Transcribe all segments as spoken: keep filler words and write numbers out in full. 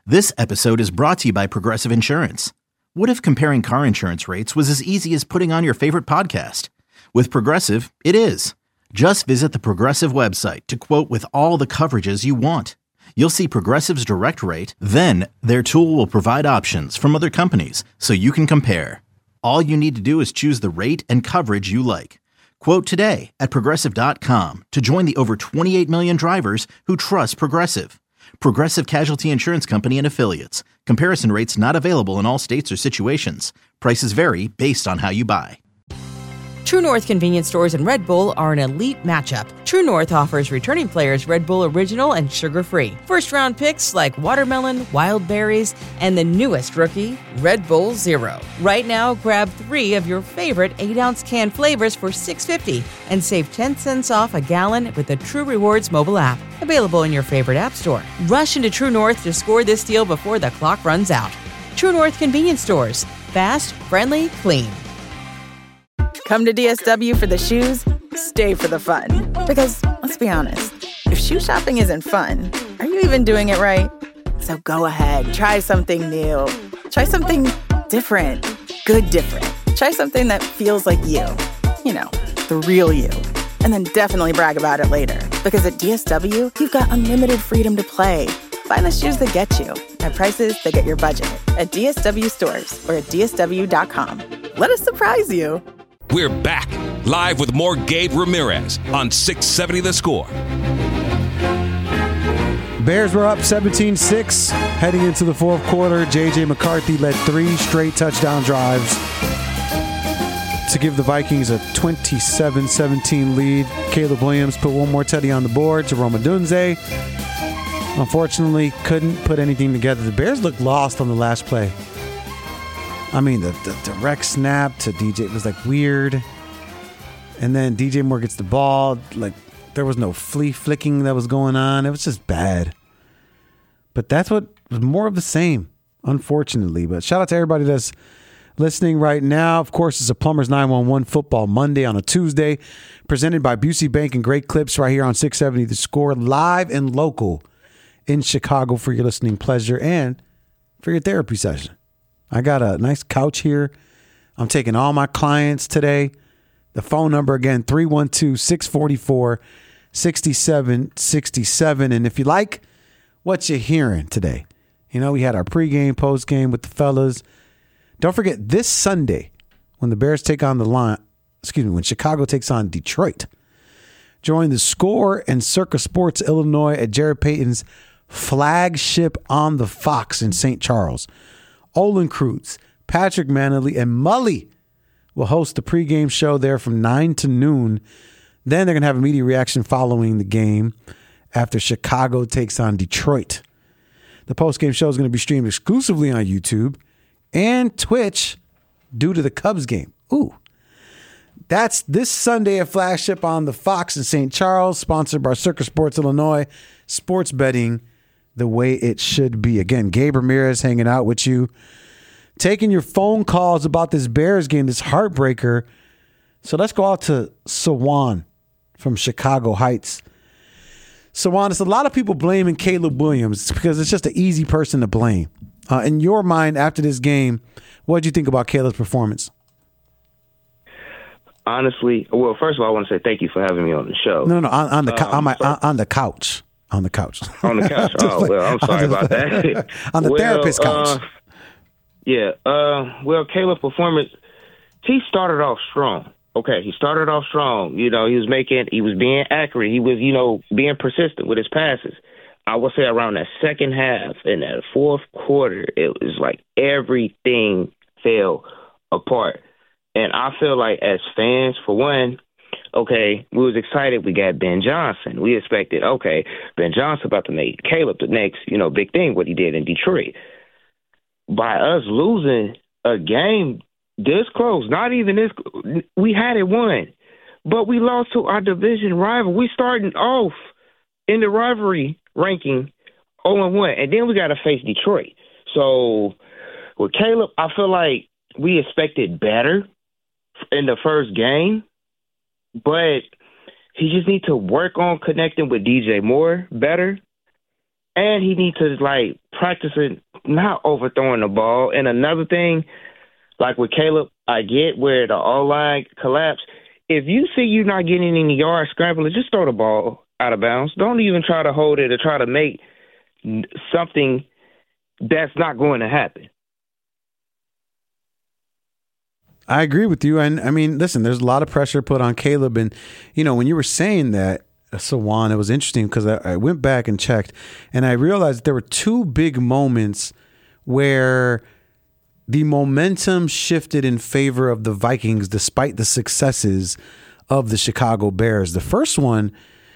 This episode is brought to you by Progressive Insurance. What if comparing car insurance rates was as easy as putting on your favorite podcast? With Progressive, it is. Just visit the Progressive website to quote with all the coverages you want. You'll see Progressive's direct rate, then their tool will provide options from other companies so you can compare. All you need to do is choose the rate and coverage you like. Quote today at Progressive dot com to join the over twenty-eight million drivers who trust Progressive. Progressive Casualty Insurance Company and Affiliates. Comparison rates not available in all states or situations. Prices vary based on how you buy. True North convenience stores and Red Bull are an elite matchup. True North offers returning players Red Bull Original and sugar-free. First-round picks like watermelon, wild berries, and the newest rookie, Red Bull Zero. Right now, grab three of your favorite eight-ounce can flavors for six dollars and fifty cents and save ten cents off a gallon with the True Rewards mobile app. Available in your favorite app store. Rush into True North to score this deal before the clock runs out. True North convenience stores. Fast, friendly, clean. Come to D S W for the shoes, stay for the fun. Because, let's be honest, if shoe shopping isn't fun, are you even doing it right? So go ahead, try something new. Try something different. Good different. Try something that feels like you. You know, the real you. And then definitely brag about it later. Because at D S W, you've got unlimited freedom to play. Find the shoes that get you at prices that get your budget at D S W stores or at D S W dot com. Let us surprise you. We're back, live with more Gabe Ramirez on six seventy The Score. Bears were up seventeen six heading into the fourth quarter. J J. McCarthy led three straight touchdown drives to give the Vikings a twenty-seven seventeen lead. Caleb Williams put one more tutty on the board to Rome Odunze. Unfortunately, couldn't put anything together. The Bears looked lost on the last play. I mean, the, the direct snap to D J was like weird. And then D J Moore gets the ball. Like, there was no flea flicking that was going on. It was just bad. But that's what was more of the same, unfortunately. But shout out to everybody that's listening right now. Of course, it's a Plumbers nine one one Football Monday on a Tuesday, presented by Busey Bank and Great Clips right here on six seventy The Score, live and local in Chicago for your listening pleasure and for your therapy session. I got a nice couch here. I'm taking all my clients today. The phone number again, three one two, six four four, six seven six seven. And if you like what you're hearing today, you know, we had our pregame, postgame with the fellas. Don't forget this Sunday when the Bears take on the line, excuse me, when Chicago takes on Detroit. Join the Score and Circa Sports Illinois at Jared Payton's flagship on the Fox in Saint Charles. Olin Kreutz, Patrick Manley, and Mully will host the pregame show there from nine to noon. Then they're going to have a media reaction following the game after Chicago takes on Detroit. The postgame show is going to be streamed exclusively on YouTube and Twitch due to the Cubs game. Ooh. That's this Sunday at Flagship on the Fox in Saint Charles, sponsored by Circa Sports Illinois. Sports betting the way it should be. Again, Gabe Ramirez hanging out with you, taking your phone calls about this Bears game, this heartbreaker. So let's go out to Sawan from Chicago Heights. Sawan, it's a lot of people blaming Caleb Williams because it's just an easy person to blame. Uh, in your mind, after this game, what did you think about Caleb's performance? Honestly, well, first of all, I want to say thank you for having me on the show. No, no, on, on the um, on, my, so, on, on the couch. On the couch. On the couch. Oh, like, well, I'm sorry about that. On the well, therapist couch. Uh, yeah. Uh, well, Caleb's performance, he started off strong. Okay, he started off strong. You know, he was making, he was being accurate. He was, you know, being persistent with his passes. I would say around that second half and that fourth quarter, it was like everything fell apart. And I feel like as fans, for one, okay, we was excited. We got Ben Johnson. We expected, okay, Ben Johnson about to make Caleb the next, you know, big thing, what he did in Detroit. By us losing a game this close, not even this, we had it won, but we lost to our division rival. We starting off in the rivalry ranking oh and one, and then we got to face Detroit. So with Caleb, I feel like we expected better in the first game, but he just needs to work on connecting with D J Moore better, and he needs to like practicing not overthrowing the ball. And another thing, like with Caleb, I get where the O-line collapsed. If you see you're not getting any yards scrambling, just throw the ball out of bounds. Don't even try to hold it or try to make something that's not going to happen. I agree with you. And I mean, listen, there's a lot of pressure put on Caleb. And, you know, when you were saying that, Sawan, it was interesting because I, I went back and checked and I realized that there were two big moments where the momentum shifted in favor of the Vikings despite the successes of the Chicago Bears. The first one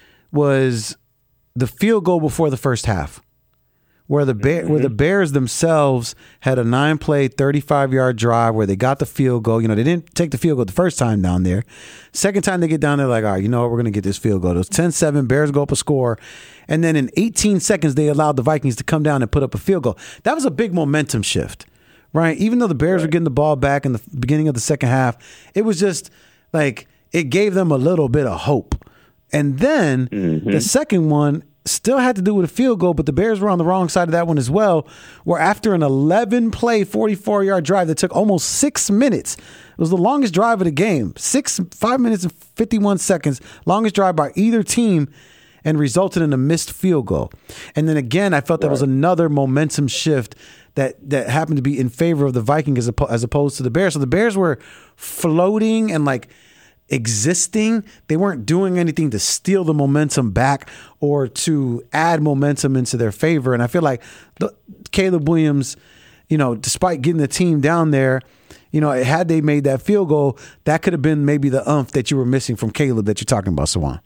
was the field goal before the first half, where the Bear, mm-hmm. where the Bears themselves had a nine-play, thirty-five-yard drive where they got the field goal. You know, they didn't take the field goal the first time down there. Second time they get down there, like, all right, you know what, we're going to get this field goal. It was ten seven, Bears go up a score. And then in eighteen seconds, they allowed the Vikings to come down and put up a field goal. That was a big momentum shift, right? Even though the Bears right. were getting the ball back in the beginning of the second half, it was just like it gave them a little bit of hope. And then mm-hmm. the second one still had to do with a field goal, but the Bears were on the wrong side of that one as well, where after an eleven-play, forty-four-yard drive that took almost six minutes, it was the longest drive of the game, six, five minutes and fifty-one seconds, longest drive by either team, and resulted in a missed field goal. And then again, I felt that right. was another momentum shift that that happened to be in favor of the Vikings as, as opposed to the Bears. So the Bears were floating and like existing. They weren't doing anything to steal the momentum back or to add momentum into their favor. And I feel like the, Caleb Williams, you know, despite getting the team down there, you know, had they made that field goal, that could have been maybe the umph that you were missing from Caleb that you're talking about, Sawan.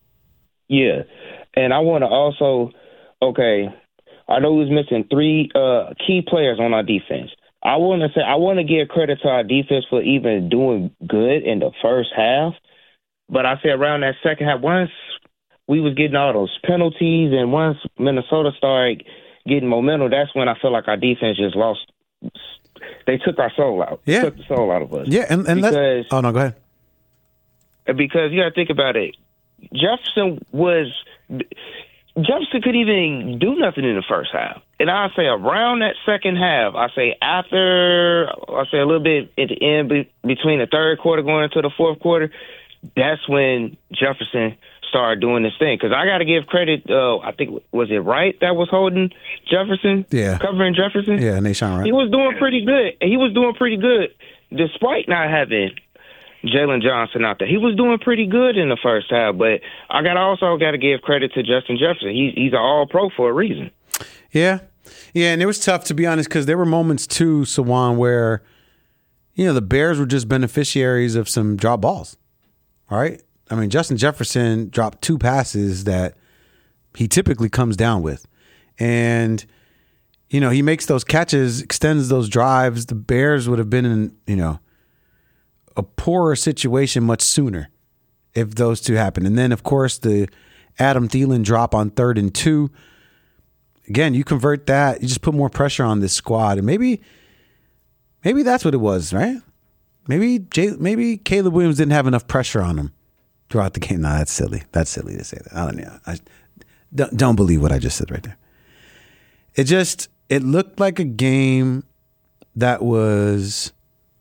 Yeah. And I want to also, okay, I know we was missing three uh, key players on our defense. I want to say I want to give credit to our defense for even doing good in the first half, but I say around that second half, once we was getting all those penalties and once Minnesota started getting momentum, that's when I feel like our defense just lost. They took our soul out. Yeah, took the soul out of us. Yeah, and, and because, oh no, go ahead. Because you got to think about it. Jefferson was. Jefferson couldn't even do nothing in the first half. And I say around that second half, I say after, I say a little bit at the end be, between the third quarter going into the fourth quarter, that's when Jefferson started doing this thing. Because I got to give credit, uh, I think, was it Wright that was holding Jefferson? Yeah. Covering Jefferson? Yeah, Nahshon Wright. He was doing pretty good. He was doing pretty good despite not having Jalen Johnson out there. He was doing pretty good in the first half, but I got also got to give credit to Justin Jefferson. He's he's an all-pro for a reason. Yeah. Yeah, and it was tough, to be honest, because there were moments, too, Sawan, where, you know, the Bears were just beneficiaries of some drop balls, all right? I mean, Justin Jefferson dropped two passes that he typically comes down with. And, you know, he makes those catches, extends those drives. The Bears would have been in, you know, a poorer situation much sooner if those two happen. And then, of course, the Adam Thielen drop on third and two. Again, you convert that, you just put more pressure on this squad. And maybe maybe that's what it was, right? Maybe Jay, maybe Caleb Williams didn't have enough pressure on him throughout the game. No, that's silly. That's silly to say that. I don't know. I don't, don't believe what I just said right there. It just, it looked like a game that was...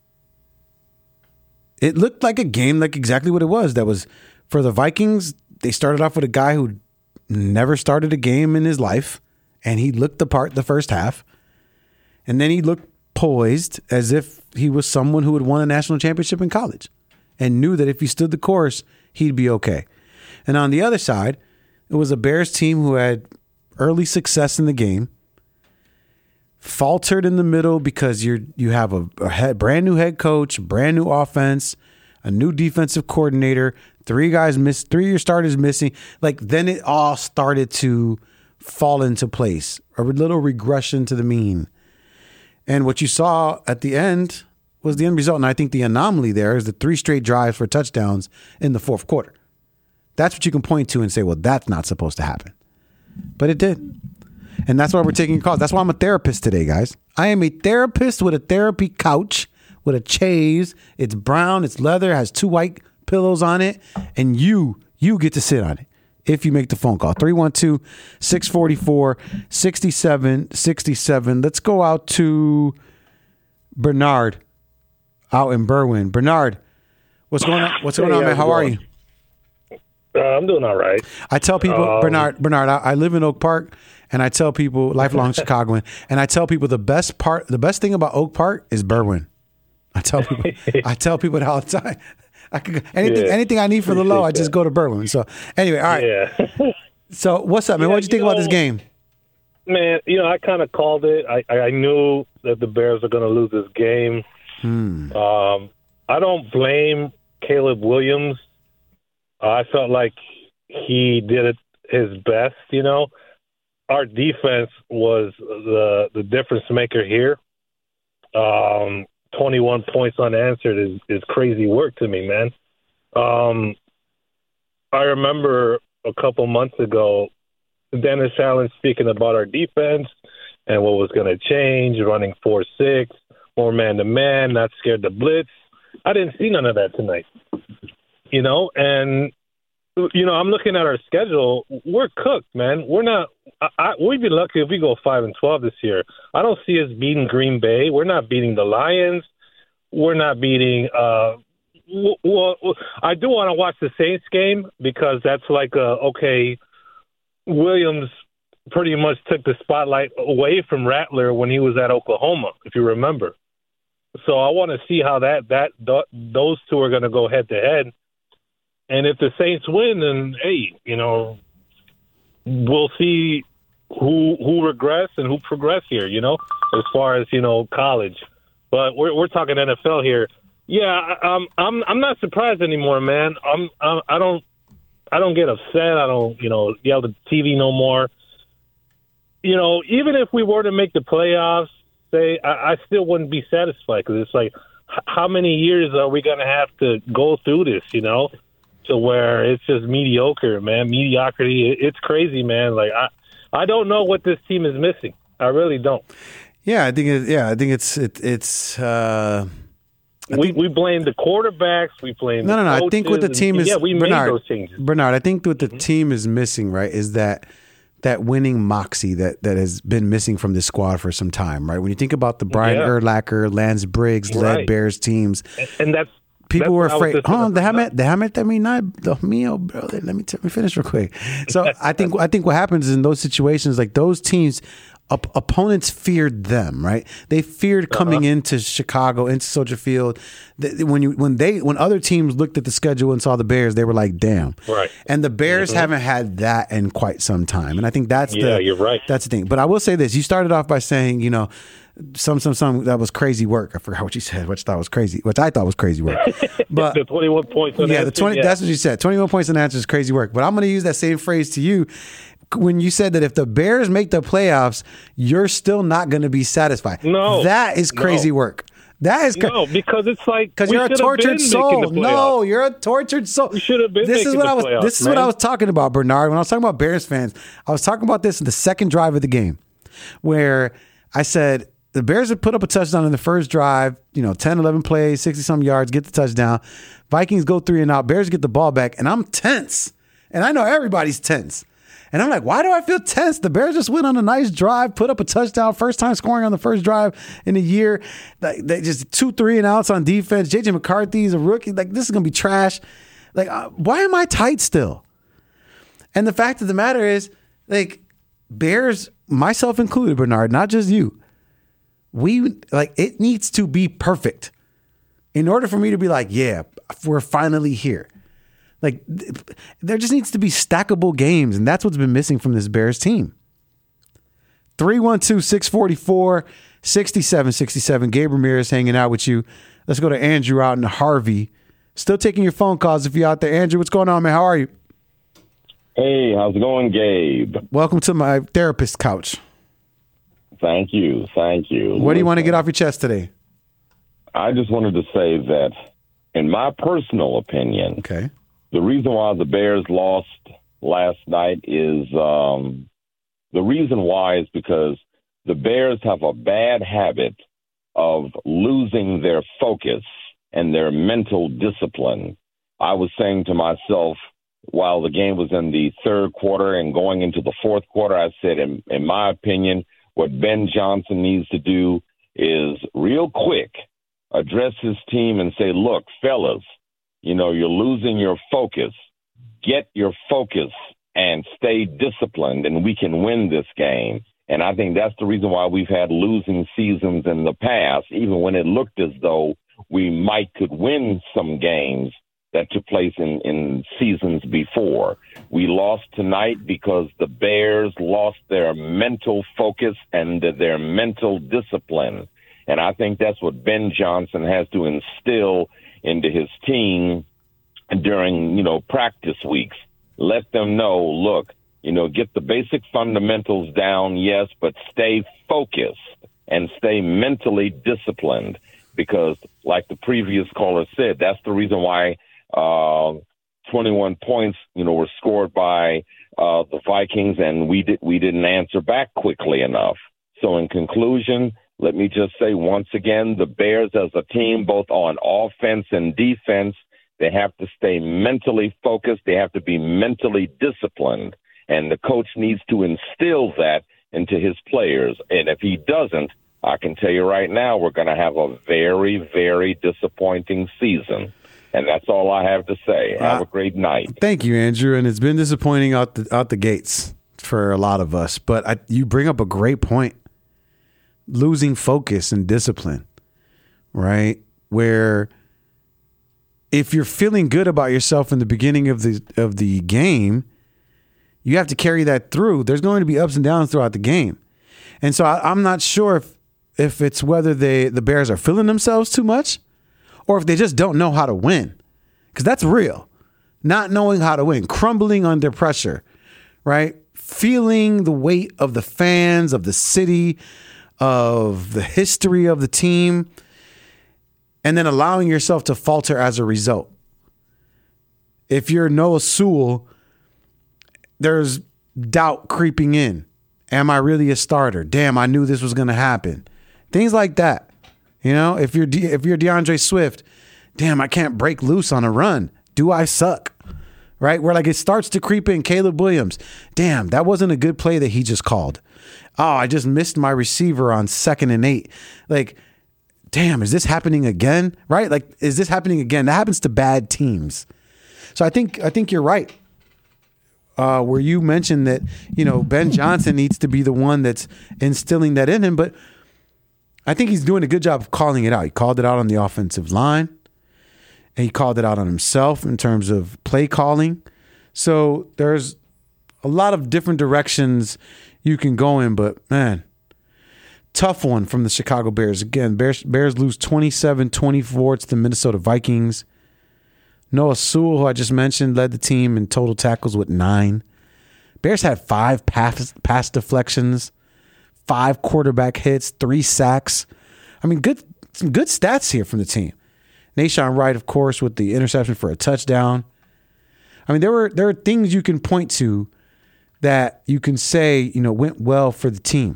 It looked like a game like exactly what it was. That was for the Vikings. They started off with a guy who never started a game in his life, and he looked the part the first half. And then he looked poised as if he was someone who had won a national championship in college and knew that if he stood the course, he'd be okay. And on the other side, it was a Bears team who had early success in the game, faltered in the middle because you're you have a, a head, brand new head coach, brand new offense, a new defensive coordinator, three guys miss, three of your starters missing. Like then it all started to fall into place, a little regression to the mean. And what you saw at the end was the end result. And I think the anomaly there is the three straight drives for touchdowns in the fourth quarter. That's what you can point to and say, well, that's not supposed to happen. But it did. And that's why we're taking calls. That's why I'm a therapist today, guys. I am a therapist with a therapy couch with a chaise. It's brown, it's leather, has two white pillows on it, and you, you get to sit on it. if you make the phone call. three one two, six four four, six seven six seven. Let's go out to Bernard out in Berwyn. Bernard, what's going on? What's going Hey, on, man? how's it How are going? you? Uh, I'm doing all right. I tell people, Um, Bernard, Bernard, I, I live in Oak Park, and I tell people, lifelong Chicagoan, and I tell people the best part, the best thing about Oak Park is Berwyn. I tell people, I tell people that all the time. I could, anything, Yeah. anything I need for the low, I just go to Berwyn. So anyway, all right. Yeah. So what's up, man? Yeah, What'd you think you about this know- game? Man, you know, I kind of called it. I, I knew that the Bears are going to lose this game. Hmm. Um, I don't blame Caleb Williams. I felt like he did it his best, you know. Our defense was the the difference maker here. Um, twenty-one points unanswered is, is crazy work to me, man. Um, I remember a couple months ago, Dennis Allen speaking about our defense and what was going to change, running four six, more man-to-man, not scared to blitz. I didn't see none of that tonight, you know, and, you know, I'm looking at our schedule. We're cooked, man. We're not I, I, – we'd be lucky if we go five and twelve this year. I don't see us beating Green Bay. We're not beating the Lions. We're not beating uh, – well, I do want to watch the Saints game because that's like, a, okay, Williams pretty much took the spotlight away from Rattler when he was at Oklahoma, if you remember. So I want to see how that, that th- those two are going to go head-to-head. And if the Saints win, then, hey, you know, we'll see who who regress and who progress here, you know, as far as, you know, college. But we're we're talking N F L here. Yeah, I, I'm I'm I'm not surprised anymore, man. I'm, I'm I don't I don't get upset. I don't, you know, yell at the T V no more. You know, even if we were to make the playoffs, say, I, I still wouldn't be satisfied because it's like, h- how many years are we going to have to go through this, you know? To where it's just mediocre, man. Mediocrity, it's crazy, man. Like I, I don't know what this team is missing. I really don't. Yeah, I think it, yeah, I think it's it, it's. Uh, I we think, we blame the quarterbacks. We blame no, the no, no. I think what the coaches, team and, is yeah, we Bernard. made those changes. Bernard, I think what the Mm-hmm. team is missing, right, is that that winning moxie that that has been missing from this squad for some time, right? When you think about the Brian Yeah. Urlacher, Lance Briggs led Right. Bears teams, And, and that's people that's were what I was afraid. just Hold gonna on, bring up. déjame, déjame terminar, Dios mío, brother. Let me let me finish real quick. So I think I think what happens in those situations, like those teams, op- opponents feared them, right? They feared coming Uh-huh. into Chicago, into Soldier Field. Th- When you when they when other teams looked at the schedule and saw the Bears, they were like, "Damn!" Right. And the Bears Mhm. haven't had that in quite some time, and I think that's Yeah, the you're right. That's the thing. But I will say this: you started off by saying, you know. Some, some, some. That was crazy work. I forgot what you said, which I thought was crazy, which I thought was crazy work. But the twenty-one points. yeah, the unanswered, twenty. yeah. That's what you said. Twenty-one points in answer is crazy work. But I'm going to use that same phrase to you when you said that if the Bears make the playoffs, you're still not going to be satisfied. No, that is crazy no. work. That is crazy. No, because it's like Because we you're a should have tortured been soul. making the No, playoffs. you're a tortured soul. We should have been This is making what the I was. playoffs, This is man. what I was talking about, Bernard. When I was talking about Bears fans, I was talking about this in the second drive of the game, where I said the Bears had put up a touchdown in the first drive. You know, ten, eleven plays, sixty some yards, get the touchdown. Vikings go three and out. Bears get the ball back, and I'm tense, and I know everybody's tense. And I'm like, why do I feel tense? The Bears just went on a nice drive, put up a touchdown, first time scoring on the first drive in a year. Like, they just two, three and outs on defense. J J McCarthy is a rookie. Like, this is going to be trash. Like, uh, why am I tight still? And the fact of the matter is, like, Bears, myself included, Bernard, not just you, we, like, it needs to be perfect in order for me to be like, yeah, we're finally here. Like, there just needs to be stackable games, and that's what's been missing from this Bears team. three one two, six four four, six seven six seven. Gabe Ramirez hanging out with you. Let's go to Andrew out in Harvey. Still taking your phone calls if you're out there. Andrew, what's going on, man? How are you? Hey, how's it going, Gabe? Welcome to my therapist couch. Thank you. Thank you. What do you want to get off your chest today? I just wanted to say that, in my personal opinion, Okay. the reason why the Bears lost last night is um, the reason why is because the Bears have a bad habit of losing their focus and their mental discipline. I was saying to myself, while the game was in the third quarter and going into the fourth quarter, I said, in, in my opinion, what Ben Johnson needs to do is real quick address his team and say, look, fellas, you know, you're losing your focus. Get your focus and stay disciplined, and we can win this game. And I think that's the reason why we've had losing seasons in the past, even when it looked as though we might could win some games that took place in, in seasons before. We lost tonight because the Bears lost their mental focus and their mental discipline. And I think that's what Ben Johnson has to instill into his team during, you know, practice weeks. Let them know, look, you know, get the basic fundamentals down, yes, but stay focused and stay mentally disciplined because, like the previous caller said, that's the reason why uh, twenty-one points, you know, were scored by uh, the Vikings, and we did we didn't answer back quickly enough. So, in conclusion, let me just say once again, the Bears as a team, both on offense and defense, they have to stay mentally focused. They have to be mentally disciplined. And the coach needs to instill that into his players. And if he doesn't, I can tell you right now, we're going to have a very, very disappointing season. And that's all I have to say. Have uh, a great night. Thank you, Andrew. And it's been disappointing out the, out the gates for a lot of us. But I, you bring up a great point. Losing focus and discipline, right? Where if you're feeling good about yourself in the beginning of the of the game, you have to carry that through. There's going to be ups and downs throughout the game. And so I, I'm not sure if if it's whether they the Bears are feeling themselves too much or if they just don't know how to win. Because that's real. Not knowing how to win, crumbling under pressure, right? Feeling the weight of the fans, of the city, of the history of the team, and then allowing yourself to falter as a result. If you're Noah Sewell, there's doubt creeping in. Am I really a starter? Damn, I knew this was going to happen. Things like that. You know, if you're De- if you're DeAndre Swift, damn, I can't break loose on a run. Do I suck? Right? Where like it starts to creep in. Caleb Williams, damn, that wasn't a good play that he just called. Oh, I just missed my receiver on second and eight. Like, damn, is this happening again? Right? Like, is this happening again? That happens to bad teams. So I think I think you're right. Uh, where you mentioned that, you know, Ben Johnson needs to be the one that's instilling that in him. But I think he's doing a good job of calling it out. He called it out on the offensive line. And he called it out on himself in terms of play calling. So there's a lot of different directions you can go in, but man, tough one from the Chicago Bears. Again, Bears, Bears lose twenty-seven twenty-four to the Minnesota Vikings. Noah Sewell, who I just mentioned, led the team in total tackles with nine. Bears had five pass, pass deflections, five quarterback hits, three sacks. I mean, good some good stats here from the team. Nahshon Wright, of course, with the interception for a touchdown. I mean, there were there are things you can point to that you can say, you know, went well for the team.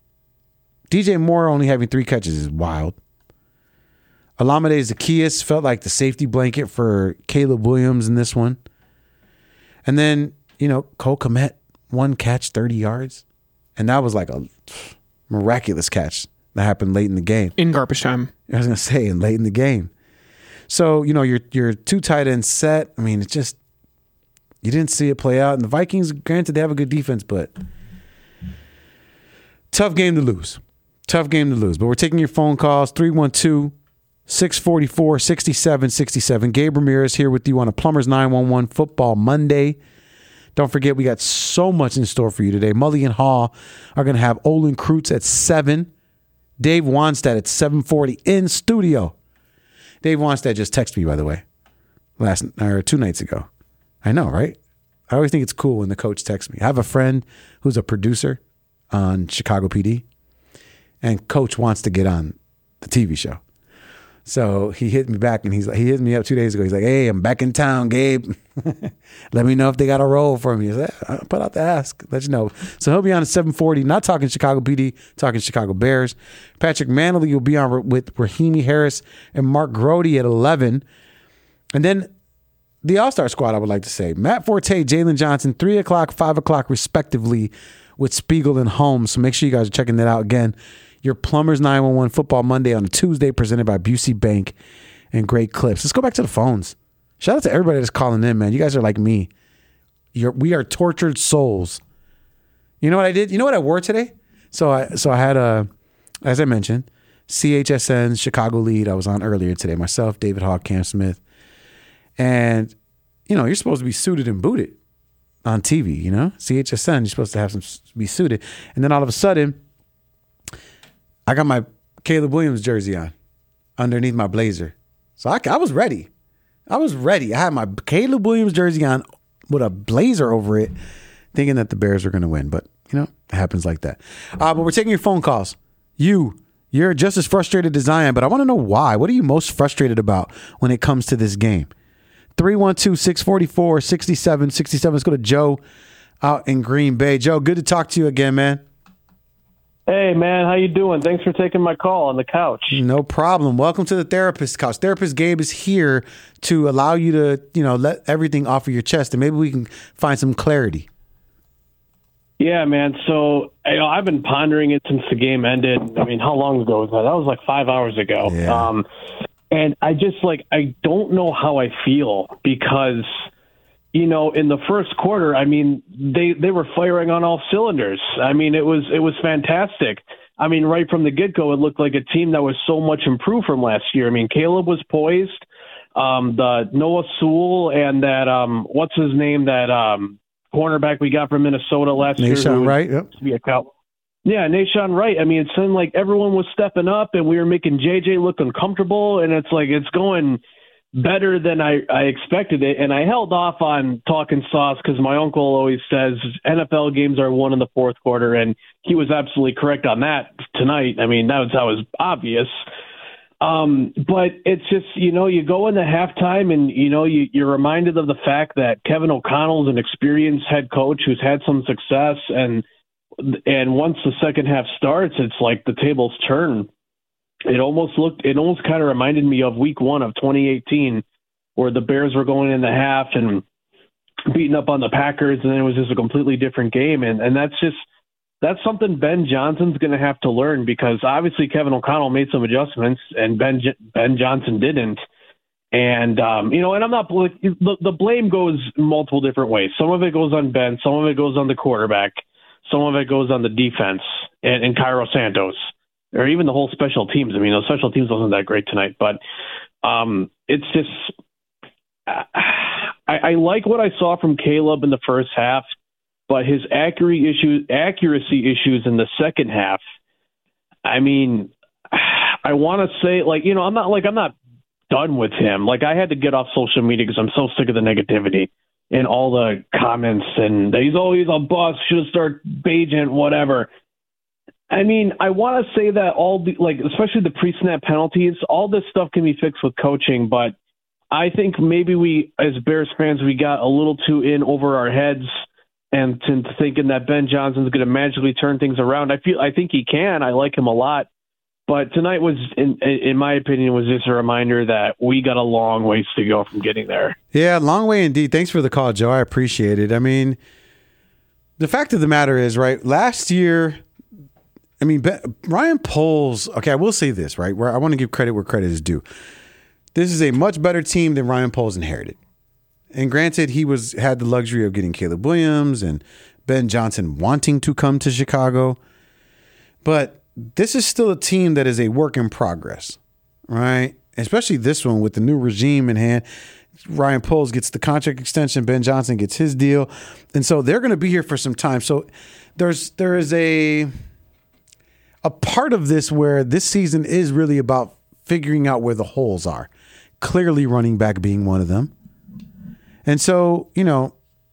D J Moore only having three catches is wild. Olamide Zaccheaus felt like the safety blanket for Caleb Williams in this one. And then, you know, Cole Kmet, one catch, thirty yards. And that was like a miraculous catch that happened late in the game. In garbage time. I was going to say, in late in the game. So, you know, your your two tight ends set. I mean, it's just, you didn't see it play out. And the Vikings, granted, they have a good defense, but tough game to lose. Tough game to lose. But we're taking your phone calls, three one two, six four four, six seven six seven. Gabe Ramirez here with you on a Plumbers nine one one Football Monday. Don't forget, we got so much in store for you today. Mully and Haw are going to have Olin Kreutz at seven. Dave Wanstead at seven forty in studio. Dave Wanstead just texted me, by the way, last or two nights ago. I know, right? I always think it's cool when the coach texts me. I have a friend who's a producer on Chicago P D, and coach wants to get on the T V show. So he hit me back, and he's like, he hit me up two days ago. He's like, "Hey, I'm back in town, Gabe. Let me know if they got a role for me." I said, "I'll put out the ask, let you know." So he'll be on at seven forty, not talking Chicago P D, talking Chicago Bears. Patrick Manley will be on with Rahimi Harris and Mark Grody at eleven. And then the All-Star squad, I would like to say. Matt Forte, Jalen Johnson, three o'clock, five o'clock, respectively, with Spiegel and Holmes. So make sure you guys are checking that out. Again, your Plumbers nine one one Football Monday on a Tuesday, presented by Busey Bank and Great Clips. Let's go back to the phones. Shout out to everybody that's calling in, man. You guys are like me. You're, we are tortured souls. You know what I did? You know what I wore today? So I so I had a, as I mentioned, C H S N's Chicago lead. I was on earlier today. Myself, David Hawk, Cam Smith. And, you know, you're supposed to be suited and booted on T V, you know? C H S N, you're supposed to have some be suited. And then all of a sudden, I got my Caleb Williams jersey on underneath my blazer. So I, I was ready. I was ready. I had my Caleb Williams jersey on with a blazer over it, thinking that the Bears were going to win. But, you know, it happens like that. Uh, but we're taking your phone calls. You, you're just as frustrated as I am, but I want to know why. What are you most frustrated about when it comes to this game? three one two, six four four, six seven six seven. Let's go to Joe out in Green Bay. Joe, good to talk to you again, man. Hey, man, how you doing? Thanks for taking my call on the couch. No problem. Welcome to the Therapist Couch. Therapist Gabe is here to allow you to, you know, let everything off of your chest, and maybe we can find some clarity. Yeah, man. So, you know, I've been pondering it since the game ended. I mean, how long ago was that? That was like five hours ago. Yeah. Um, and I just, like, I don't know how I feel because, you know, in the first quarter, I mean, they, they were firing on all cylinders. I mean, it was it was fantastic. I mean, right from the get-go, it looked like a team that was so much improved from last year. I mean, Caleb was poised. Um, the Noah Sewell and that, um, what's his name, that um, cornerback we got from Minnesota last year. Nahshon Wright, yep. To be a cow- yeah, Nahshon Wright. I mean, it seemed like everyone was stepping up, and we were making J J look uncomfortable, and it's like it's going – better than I, I expected it. And I held off on talking sauce because my uncle always says N F L games are won in the fourth quarter. And he was absolutely correct on that tonight. I mean, that was, that was obvious. Um, but it's just, you know, you go into halftime and, you know, you, you're reminded of the fact that Kevin O'Connell's an experienced head coach who's had some success. And, and once the second half starts, it's like the tables turn. It almost looked, it almost kind of reminded me of week one of twenty eighteen, where the Bears were going in the half and beating up on the Packers, and then it was just a completely different game. And, and that's just, that's something Ben Johnson's going to have to learn, because obviously Kevin O'Connell made some adjustments and Ben, Ben Johnson didn't. And, um, you know, and I'm not, the, the blame goes multiple different ways. Some of it goes on Ben, some of it goes on the quarterback, some of it goes on the defense and, and Cairo Santos, or even the whole special teams. I mean, the special teams wasn't that great tonight, but um, it's just, I, I like what I saw from Caleb in the first half, but his accuracy issues, accuracy issues in the second half, I mean, I want to say, like, you know, I'm not like, I'm not done with him. Like, I had to get off social media because I'm so sick of the negativity and all the comments and he's always a bust, should have started Bagent, whatever. I mean, I want to say that all the, like, especially the pre-snap penalties, all this stuff can be fixed with coaching, but I think maybe we, as Bears fans, we got a little too in over our heads and to thinking that Ben Johnson's going to magically turn things around. I feel, I think he can. I like him a lot, but tonight was, in, in my opinion, was just a reminder that we got a long ways to go from getting there. Yeah, long way indeed. Thanks for the call, Joe. I appreciate it. I mean, the fact of the matter is, right, last year, I mean, Ryan Poles, okay, I will say this, right, where I want to give credit where credit is due. This is a much better team than Ryan Poles inherited. And granted, he was had the luxury of getting Caleb Williams and Ben Johnson wanting to come to Chicago. But this is still a team that is a work in progress, right? Especially this one with the new regime in hand. Ryan Poles gets the contract extension. Ben Johnson gets his deal. And so they're going to be here for some time. So there's there is a... a part of this where this season is really about figuring out where the holes are, clearly running back being one of them. And so, you know,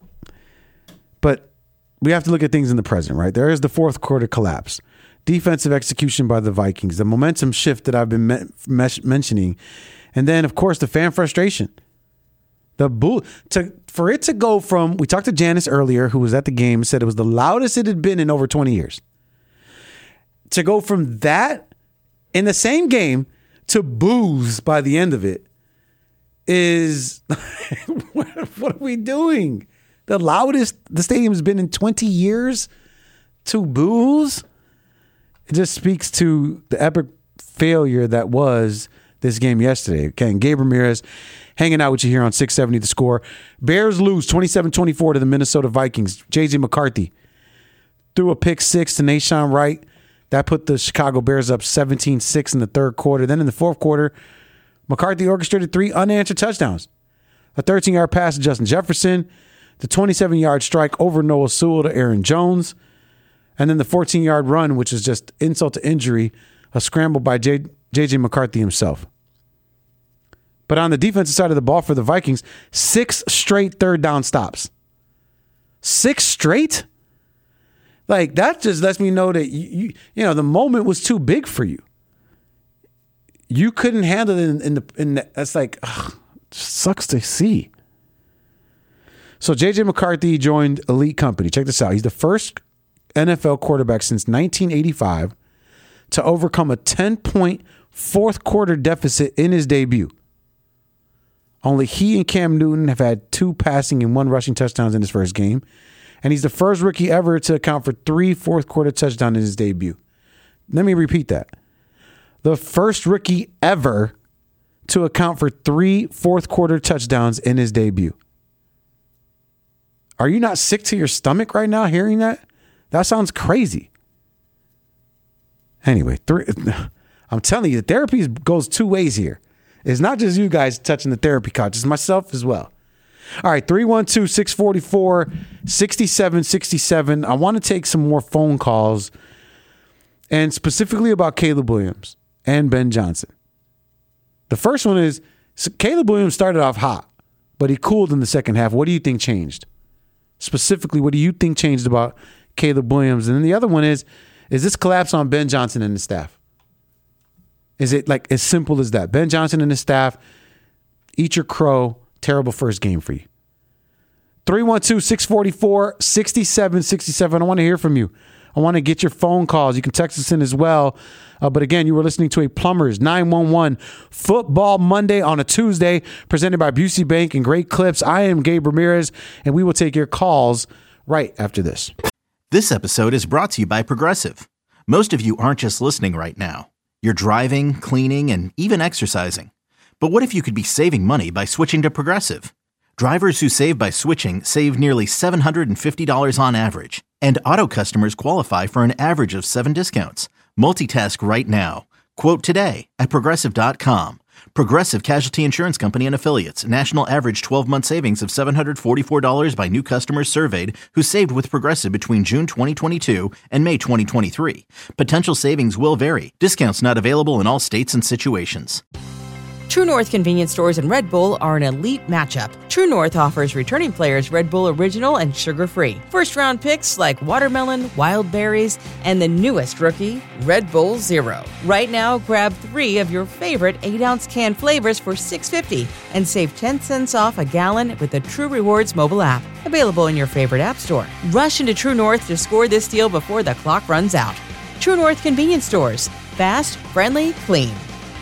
but we have to look at things in the present, right? There is the fourth quarter collapse, defensive execution by the Vikings, the momentum shift that I've been me- mes- mentioning. And then, of course, the fan frustration. The boo to for it to go from, we talked to Janice earlier, who was at the game, said it was the loudest it had been in over twenty years. To go from that in the same game to boos by the end of it is what, what are we doing? The loudest the stadium's been in twenty years. Two boos. It just speaks to the epic failure that was this game yesterday. Okay, and Gabe Ramirez hanging out with you here on six seventy The Score. Bears lose twenty-seven twenty-four to the Minnesota Vikings. J J McCarthy threw a pick six to Nahshon Wright. That put the Chicago Bears up seventeen six in the third quarter. Then in the fourth quarter, McCarthy orchestrated three unanswered touchdowns. A thirteen-yard pass to Justin Jefferson, the twenty-seven-yard strike over Noah Sewell to Aaron Jones, and then the fourteen-yard run, which is just insult to injury, a scramble by J J McCarthy himself. But on the defensive side of the ball for the Vikings, six straight third down stops. Six straight? Like, that just lets me know that, you, you, you know, the moment was too big for you. You couldn't handle it in, in the, in the, that's like, ugh, sucks to see. So J J McCarthy joined elite company. Check this out. He's the first N F L quarterback since nineteen eighty-five to overcome a ten-point fourth quarter deficit in his debut. Only he and Cam Newton have had two passing and one rushing touchdowns in his first game. And he's the first rookie ever to account for three fourth quarter touchdowns in his debut. Let me repeat that. The first rookie ever to account for three fourth quarter touchdowns in his debut. Are you not sick to your stomach right now hearing that? That sounds crazy. Anyway, three, I'm telling you, the therapy goes two ways here. It's not just you guys touching the therapy couch. It's myself as well. All right, three one two, six four four, six seven six seven. I want to take some more phone calls, and specifically about Caleb Williams and Ben Johnson. The first one is, so Caleb Williams started off hot, but he cooled in the second half. What do you think changed? Specifically, what do you think changed about Caleb Williams? And then the other one is, is this collapse on Ben Johnson and the staff? Is it like as simple as that? Ben Johnson and his staff, eat your crow, terrible first game for you. three one two, six four four, six seven six seven. I want to hear from you. I want to get your phone calls. You can text us in as well. Uh, but again, you were listening to a Plumbers nine one one Football Monday on a Tuesday, presented by Busey Bank and Great Clips. I am Gabe Ramirez, and we will take your calls right after this. This episode is brought to you by Progressive. Most of you aren't just listening right now. You're driving, cleaning, and even exercising. But what if you could be saving money by switching to Progressive? Drivers who save by switching save nearly seven hundred fifty dollars on average. And auto customers qualify for an average of seven discounts. Multitask right now. Quote today at Progressive dot com. Progressive Casualty Insurance Company and Affiliates. National average twelve-month savings of seven hundred forty-four dollars by new customers surveyed who saved with Progressive between June twenty twenty-two and May twenty twenty-three. Potential savings will vary. Discounts not available in all states and situations. True North convenience stores and Red Bull are an elite matchup. True North offers returning players Red Bull Original and sugar-free. First-round picks like watermelon, wild berries, and the newest rookie, Red Bull Zero. Right now, grab three of your favorite eight-ounce can flavors for six dollars and fifty cents and save ten cents off a gallon with the True Rewards mobile app. Available in your favorite app store. Rush into True North to score this deal before the clock runs out. True North convenience stores. Fast, friendly, clean.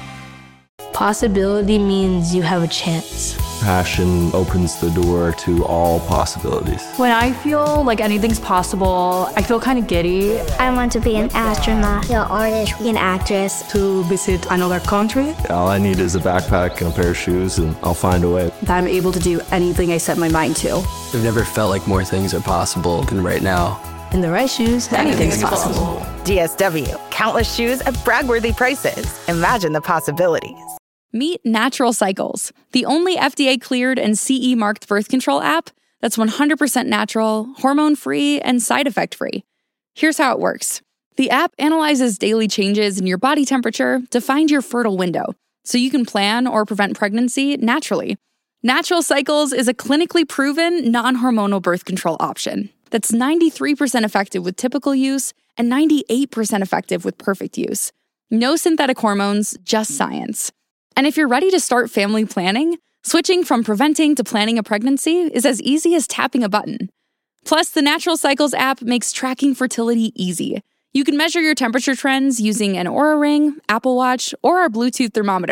Possibility means you have a chance. Passion opens the door to all possibilities. When I feel like anything's possible, I feel kind of giddy. I want to be an astronaut, an artist, an actress. To visit another country. All I need is a backpack and a pair of shoes, and I'll find a way. That I'm able to do anything I set my mind to. I've never felt like more things are possible than right now. In the right shoes, anything's possible. D S W. Countless shoes at brag-worthy prices. Imagine the possibilities. Meet Natural Cycles, the only F D A-cleared and C E-marked birth control app that's one hundred percent natural, hormone-free, and side effect-free. Here's how it works. The app analyzes daily changes in your body temperature to find your fertile window, so you can plan or prevent pregnancy naturally. Natural Cycles is a clinically proven, non-hormonal birth control option that's ninety-three percent effective with typical use and ninety-eight percent effective with perfect use. No synthetic hormones, just science. And if you're ready to start family planning, switching from preventing to planning a pregnancy is as easy as tapping a button. Plus, the Natural Cycles app makes tracking fertility easy. You can measure your temperature trends using an Oura Ring, Apple Watch, or our Bluetooth thermometer,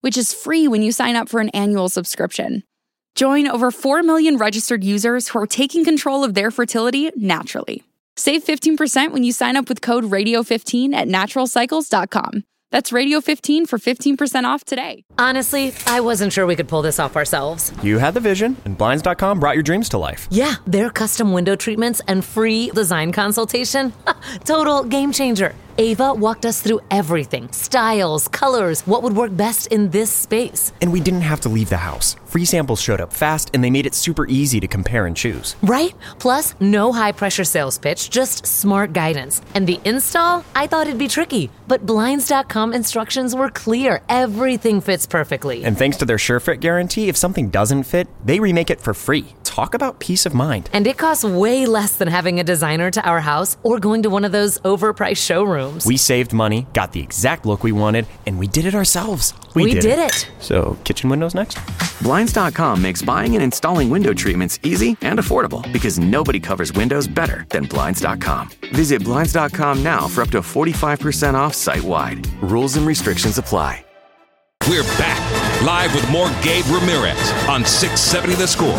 which is free when you sign up for an annual subscription. Join over four million registered users who are taking control of their fertility naturally. Save fifteen percent when you sign up with code radio fifteen at natural cycles dot com. That's radio fifteen for fifteen percent off today. Honestly, I wasn't sure we could pull this off ourselves. You had the vision, and Blinds dot com brought your dreams to life. Yeah, their custom window treatments and free design consultation. Total game changer. Ava walked us through everything. Styles, colors, what would work best in this space. And we didn't have to leave the house. Free samples showed up fast, and they made it super easy to compare and choose. Right? Plus, no high-pressure sales pitch, just smart guidance. And the install? I thought it'd be tricky. But Blinds dot com instructions were clear. Everything fits perfectly. And thanks to their SureFit guarantee, if something doesn't fit, they remake it for free. Talk about peace of mind. And it costs way less than having a designer to our house or going to one of those overpriced showrooms. We saved money, got the exact look we wanted, and we did it ourselves. We, we did, did it. it. So, kitchen windows next? Blinds dot com makes buying and installing window treatments easy and affordable because nobody covers windows better than Blinds dot com. Visit Blinds dot com now for up to forty-five percent off site-wide. Rules and restrictions apply. We're back, live with more Gabe Ramirez on six seventy The Score.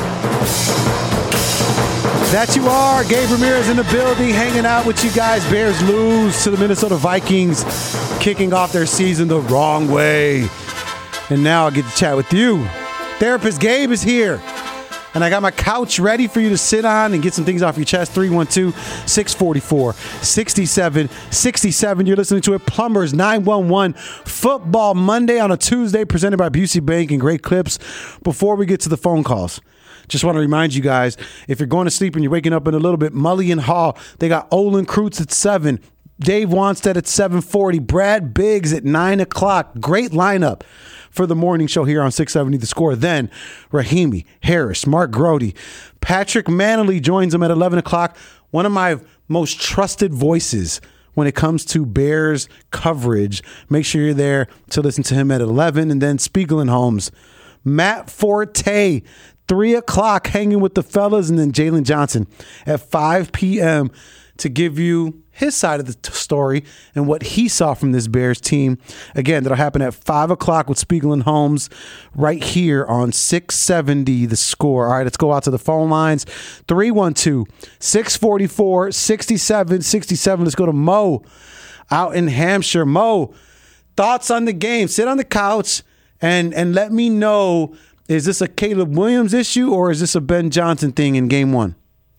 That you are. Gabe Ramirez in the building, hanging out with you guys. Bears lose to the Minnesota Vikings, kicking off their season the wrong way. And now I get to chat with you. Therapist Gabe is here. And I got my couch ready for you to sit on and get some things off your chest. three one two, six four four, six seven six seven. You're listening to it. Plumbers nine one one. Football Monday on a Tuesday, presented by Busey Bank and Great Clips. Before we get to the phone calls, just want to remind you guys, if you're going to sleep and you're waking up in a little bit, Mully and Hall, they got Olin Kreutz at seven. Dave Wanstead at seven forty. Brad Biggs at nine o'clock. Great lineup for the morning show here on six seventy The Score. Then Rahimi, Harris, Mark Grody. Patrick Manley joins them at eleven o'clock. One of my most trusted voices when it comes to Bears coverage. Make sure you're there to listen to him at eleven. And then Spiegel and Holmes. Matt Forte, three o'clock, hanging with the fellas. And then Jalen Johnson at five p.m. to give you his side of the t- story and what he saw from this Bears team. Again, that'll happen at five o'clock with Spiegel and Holmes right here on six seventy The Score. All right, let's go out to the phone lines. three one two, six four four, six seven six seven. Let's go to Mo out in Hampshire. Mo, thoughts on the game? Sit on the couch and, and let me know, is this a Caleb Williams issue or is this a Ben Johnson thing in game one?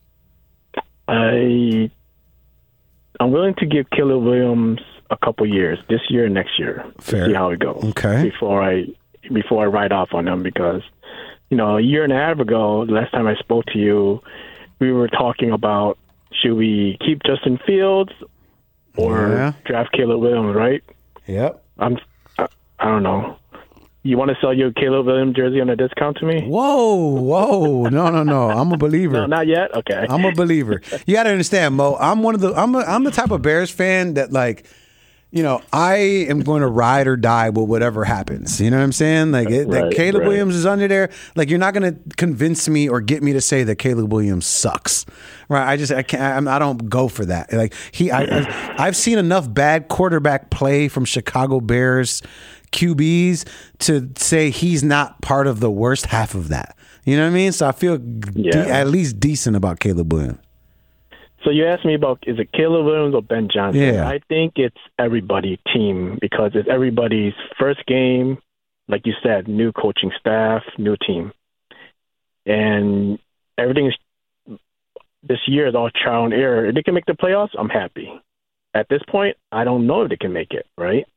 I... I'm willing to give Caleb Williams a couple years, this year and next year, Fair. to see how it goes. Okay. Before I before I write off on him, because you know a year and a half ago, the last time I spoke to you, we were talking about should we keep Justin Fields or yeah. draft Caleb Williams, right? Yep. I'm. I, I don't know. You want to sell your Caleb Williams jersey on a discount to me? Whoa, whoa. No, no, no. I'm a believer. No, not yet? Okay. I'm a believer. You got to understand, Mo, I'm one of the I'm a, I'm the type of Bears fan that, like, you know, I am going to ride or die with whatever happens. You know what I'm saying? Like, it, right, that Caleb right. Williams is under there. Like, you're not going to convince me or get me to say that Caleb Williams sucks. Right? I just I can't I'm, I don't go for that. Like, he I I've, I've seen enough bad quarterback play from Chicago Bears Q Bs to say he's not part of the worst half of that. You know what I mean? So I feel yeah. de- at least decent about Caleb Williams. So you asked me about, is it Caleb Williams or Ben Johnson? Yeah. I think it's everybody team because it's everybody's first game. Like you said, new coaching staff, new team. And everything is, this year is all trial and error. If they can make the playoffs, I'm happy. At this point, I don't know if they can make it, right?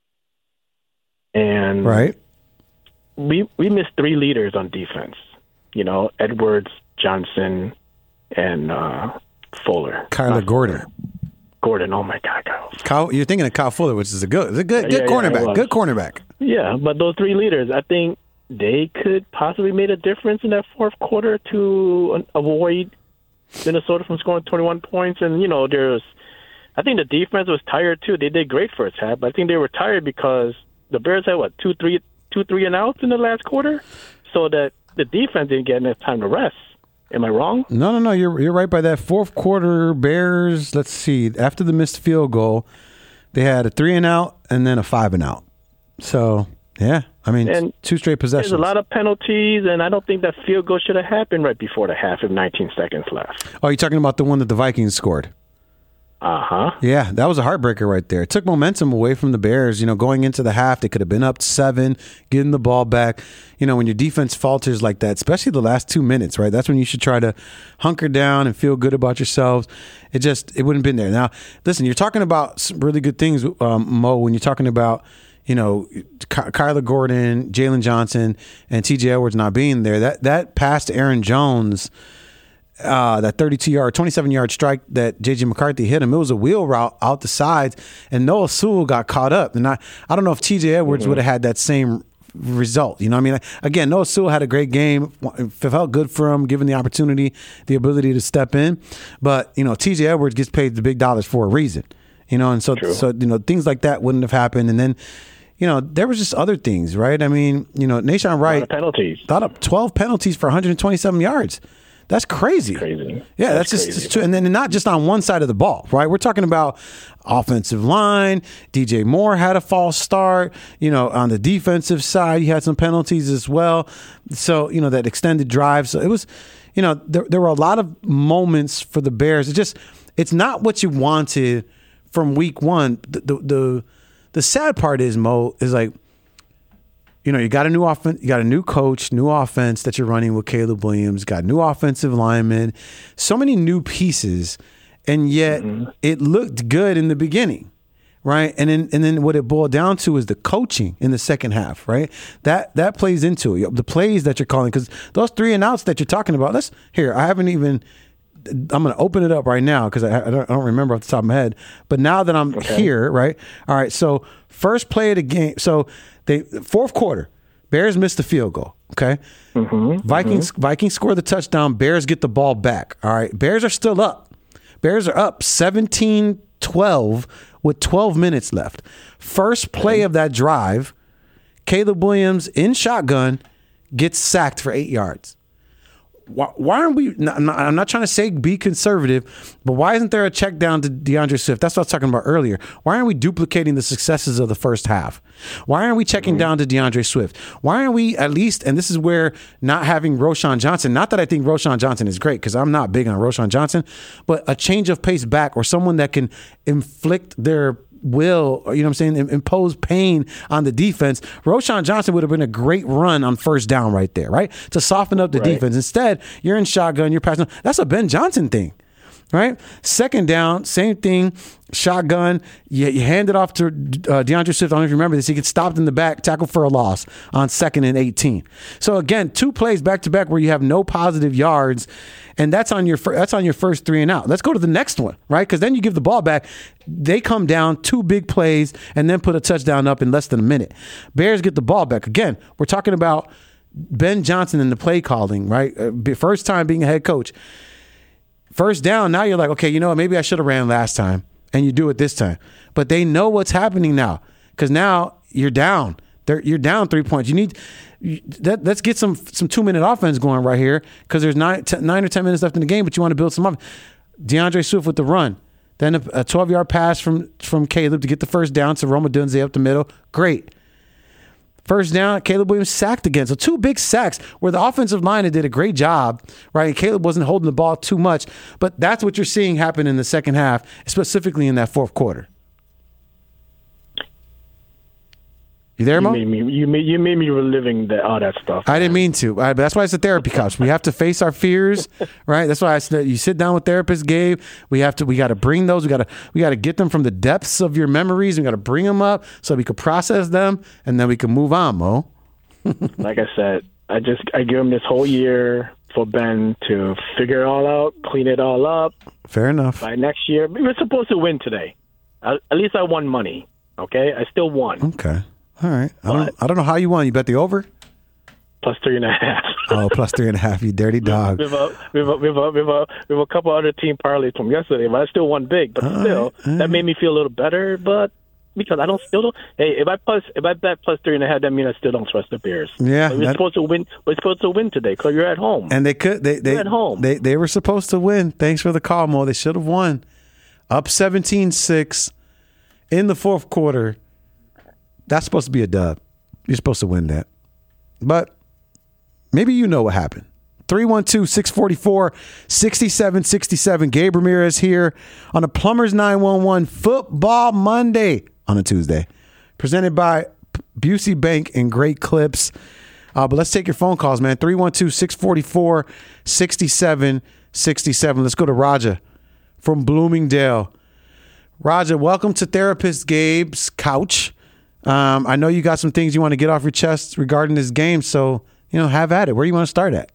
And right. we we missed three leaders on defense. You know, Edwards, Johnson, and uh, Fuller. Kyler Gordon. Gordon, oh my God, Kyle. Kyle, you're thinking of Kyle Fuller, which is a good, a good, good yeah, cornerback. Yeah, good cornerback. Yeah, but those three leaders, I think they could possibly make a difference in that fourth quarter to avoid Minnesota from scoring twenty-one points. And you know, there's, I think the defense was tired too. They did great first half, but I think they were tired because the Bears had what two, three, two, three and outs in the last quarter, so that the defense didn't get enough time to rest. Am I wrong? No, no, no. You're you're right by that. Fourth quarter, Bears. Let's see. After the missed field goal, they had a three and out and then a five and out. So Yeah, I mean, and two straight possessions. There's a lot of penalties, and I don't think that field goal should have happened right before the half with nineteen seconds left. Oh, you're talking about the one that the Vikings scored? Uh-huh. Yeah, that was a heartbreaker right there. It took momentum away from the Bears. You know, going into the half, they could have been up seven, getting the ball back. You know, when your defense falters like that, especially the last two minutes, right? That's when you should try to hunker down and feel good about yourselves. It just, it wouldn't have been there. Now, listen, you're talking about some really good things, um, Mo, when you're talking about, you know, Ky- Kyler Gordon, Jalen Johnson, and T J Edwards not being there. That that pass to Aaron Jones, uh, that thirty-two-yard, twenty-seven-yard strike that J J McCarthy hit him, it was a wheel route out the sides, and Noah Sewell got caught up. And I, I don't know if T J Edwards mm-hmm. would have had that same result. You know what I mean? Again, Noah Sewell had a great game. It felt good for him, given the opportunity, the ability to step in. But, you know, T J Edwards gets paid the big dollars for a reason. You know, and so, so you know, things like that wouldn't have happened. And then, you know, there was just other things, right? I mean, you know, Nahshon Wright. A lot of penalties. Thought up twelve penalties for one hundred twenty-seven yards. That's crazy. Crazy. Yeah, that's, that's just, crazy. And then not just on one side of the ball, right? We're talking about offensive line. D J Moore had a false start. You know, on the defensive side, you had some penalties as well. So, you know, that extended drive. So it was, you know, there, there were a lot of moments for the Bears. It just, it's not what you wanted from week one. The, the, the The sad part is, Mo, is like, you know, you got a new offense, you got a new coach, new offense that you're running with Caleb Williams, got new offensive linemen, so many new pieces, and yet mm-hmm. it looked good in the beginning, right? And then and then what it boiled down to is the coaching in the second half, right? That that plays into it. The plays that you're calling, because those three and outs that you're talking about, let's here, I haven't even I'm going to open it up right now because I, I, don't, I don't remember off the top of my head. But now that I'm okay. here, right? All right, so first play of the game. So they fourth quarter, Bears missed the field goal, okay? Mm-hmm. Vikings mm-hmm. Vikings score the touchdown. Bears get the ball back, all right? Bears are still up. Bears are up seventeen twelve with twelve minutes left. First play okay. of that drive, Caleb Williams in shotgun gets sacked for eight yards. Why, why aren't we? I'm not, I'm not trying to say be conservative, but why isn't there a check down to DeAndre Swift? That's what I was talking about earlier. Why aren't we duplicating the successes of the first half? Why aren't we checking mm-hmm. down to DeAndre Swift? Why aren't we at least, and this is where not having Roschon Johnson, not that I think Roschon Johnson is great, because I'm not big on Roschon Johnson, but a change of pace back or someone that can inflict their will, you know what I'm saying, impose pain on the defense. Roschon Johnson would have been a great run on first down right there, right? To soften up the right. defense. Instead, you're in shotgun, you're passing. That's a Ben Johnson thing, right? Second down, same thing, shotgun. You, you hand it off to uh, DeAndre Swift. I don't know if you remember this. He gets stopped in the back, tackled for a loss on second and eighteen. So again, two plays back to back where you have no positive yards, and that's on your fir- that's on your first three and out. Let's go to the next one, right? Because then you give the ball back. They come down, two big plays, and then put a touchdown up in less than a minute. Bears get the ball back. Again, we're talking about Ben Johnson and the play calling, right? First time being a head coach. First down, now you're like, okay, you know what? Maybe I should have ran last time, and you do it this time. But they know what's happening now, because now you're down. They're, you're down three points. You need you, that, let's get some some two minute offense going right here, because there's nine, t- nine or ten minutes left in the game, but you want to build some up. DeAndre Swift with the run, then a twelve yard pass from from Caleb to get the first down to Rome Odunze up the middle. Great. First down, Caleb Williams sacked again. So two big sacks where the offensive line did a great job, right? And Caleb wasn't holding the ball too much. But that's what you're seeing happen in the second half, specifically in that fourth quarter. You there, Mo? You made me, you made, you made me reliving the, all that stuff. I didn't mean to. I, that's why it's a therapy couch. We have to face our fears, right? That's why I said you sit down with therapist Gabe. We have to. We got to bring those. We got to. We got to get them from the depths of your memories. We got to bring them up so we can process them, and then we can move on, Mo. Like I said, I just I give him this whole year for Ben to figure it all out, clean it all up. Fair enough. By next year, we were supposed to win today. At least I won money. Okay, I still won. Okay. All right. I don't, I don't know how you won. You bet the over? Plus three and a half. Oh, plus three and a half, you dirty dog. We have a, we have a, we have a, we have a, we have a couple other team parlays from yesterday, but I still won big. But all still, right, that made me feel a little better. But because I don't still don't. Hey, if I plus if I bet plus three and a half, that means I still don't trust the Bears. Yeah, so we're that, supposed to win. We're supposed to win today because you're at home. And they could. They they you're at home. They they were supposed to win. Thanks for the call, Mo. They should have won. Up seventeen six in the fourth quarter. That's supposed to be a dub. You're supposed to win that. But maybe you know what happened. three one two, six four four, six seven six seven. Gabe Ramirez here on a Plumbers nine one one Football Monday on a Tuesday. Presented by Busey Bank and Great Clips. Uh, but let's take your phone calls, man. three one two, six four four, six seven six seven. Let's go to Raja from Bloomingdale. Raja, welcome to Therapist Gabe's couch. Um, I know you got some things you want to get off your chest regarding this game, so, you know, have at it. Where do you want to start at?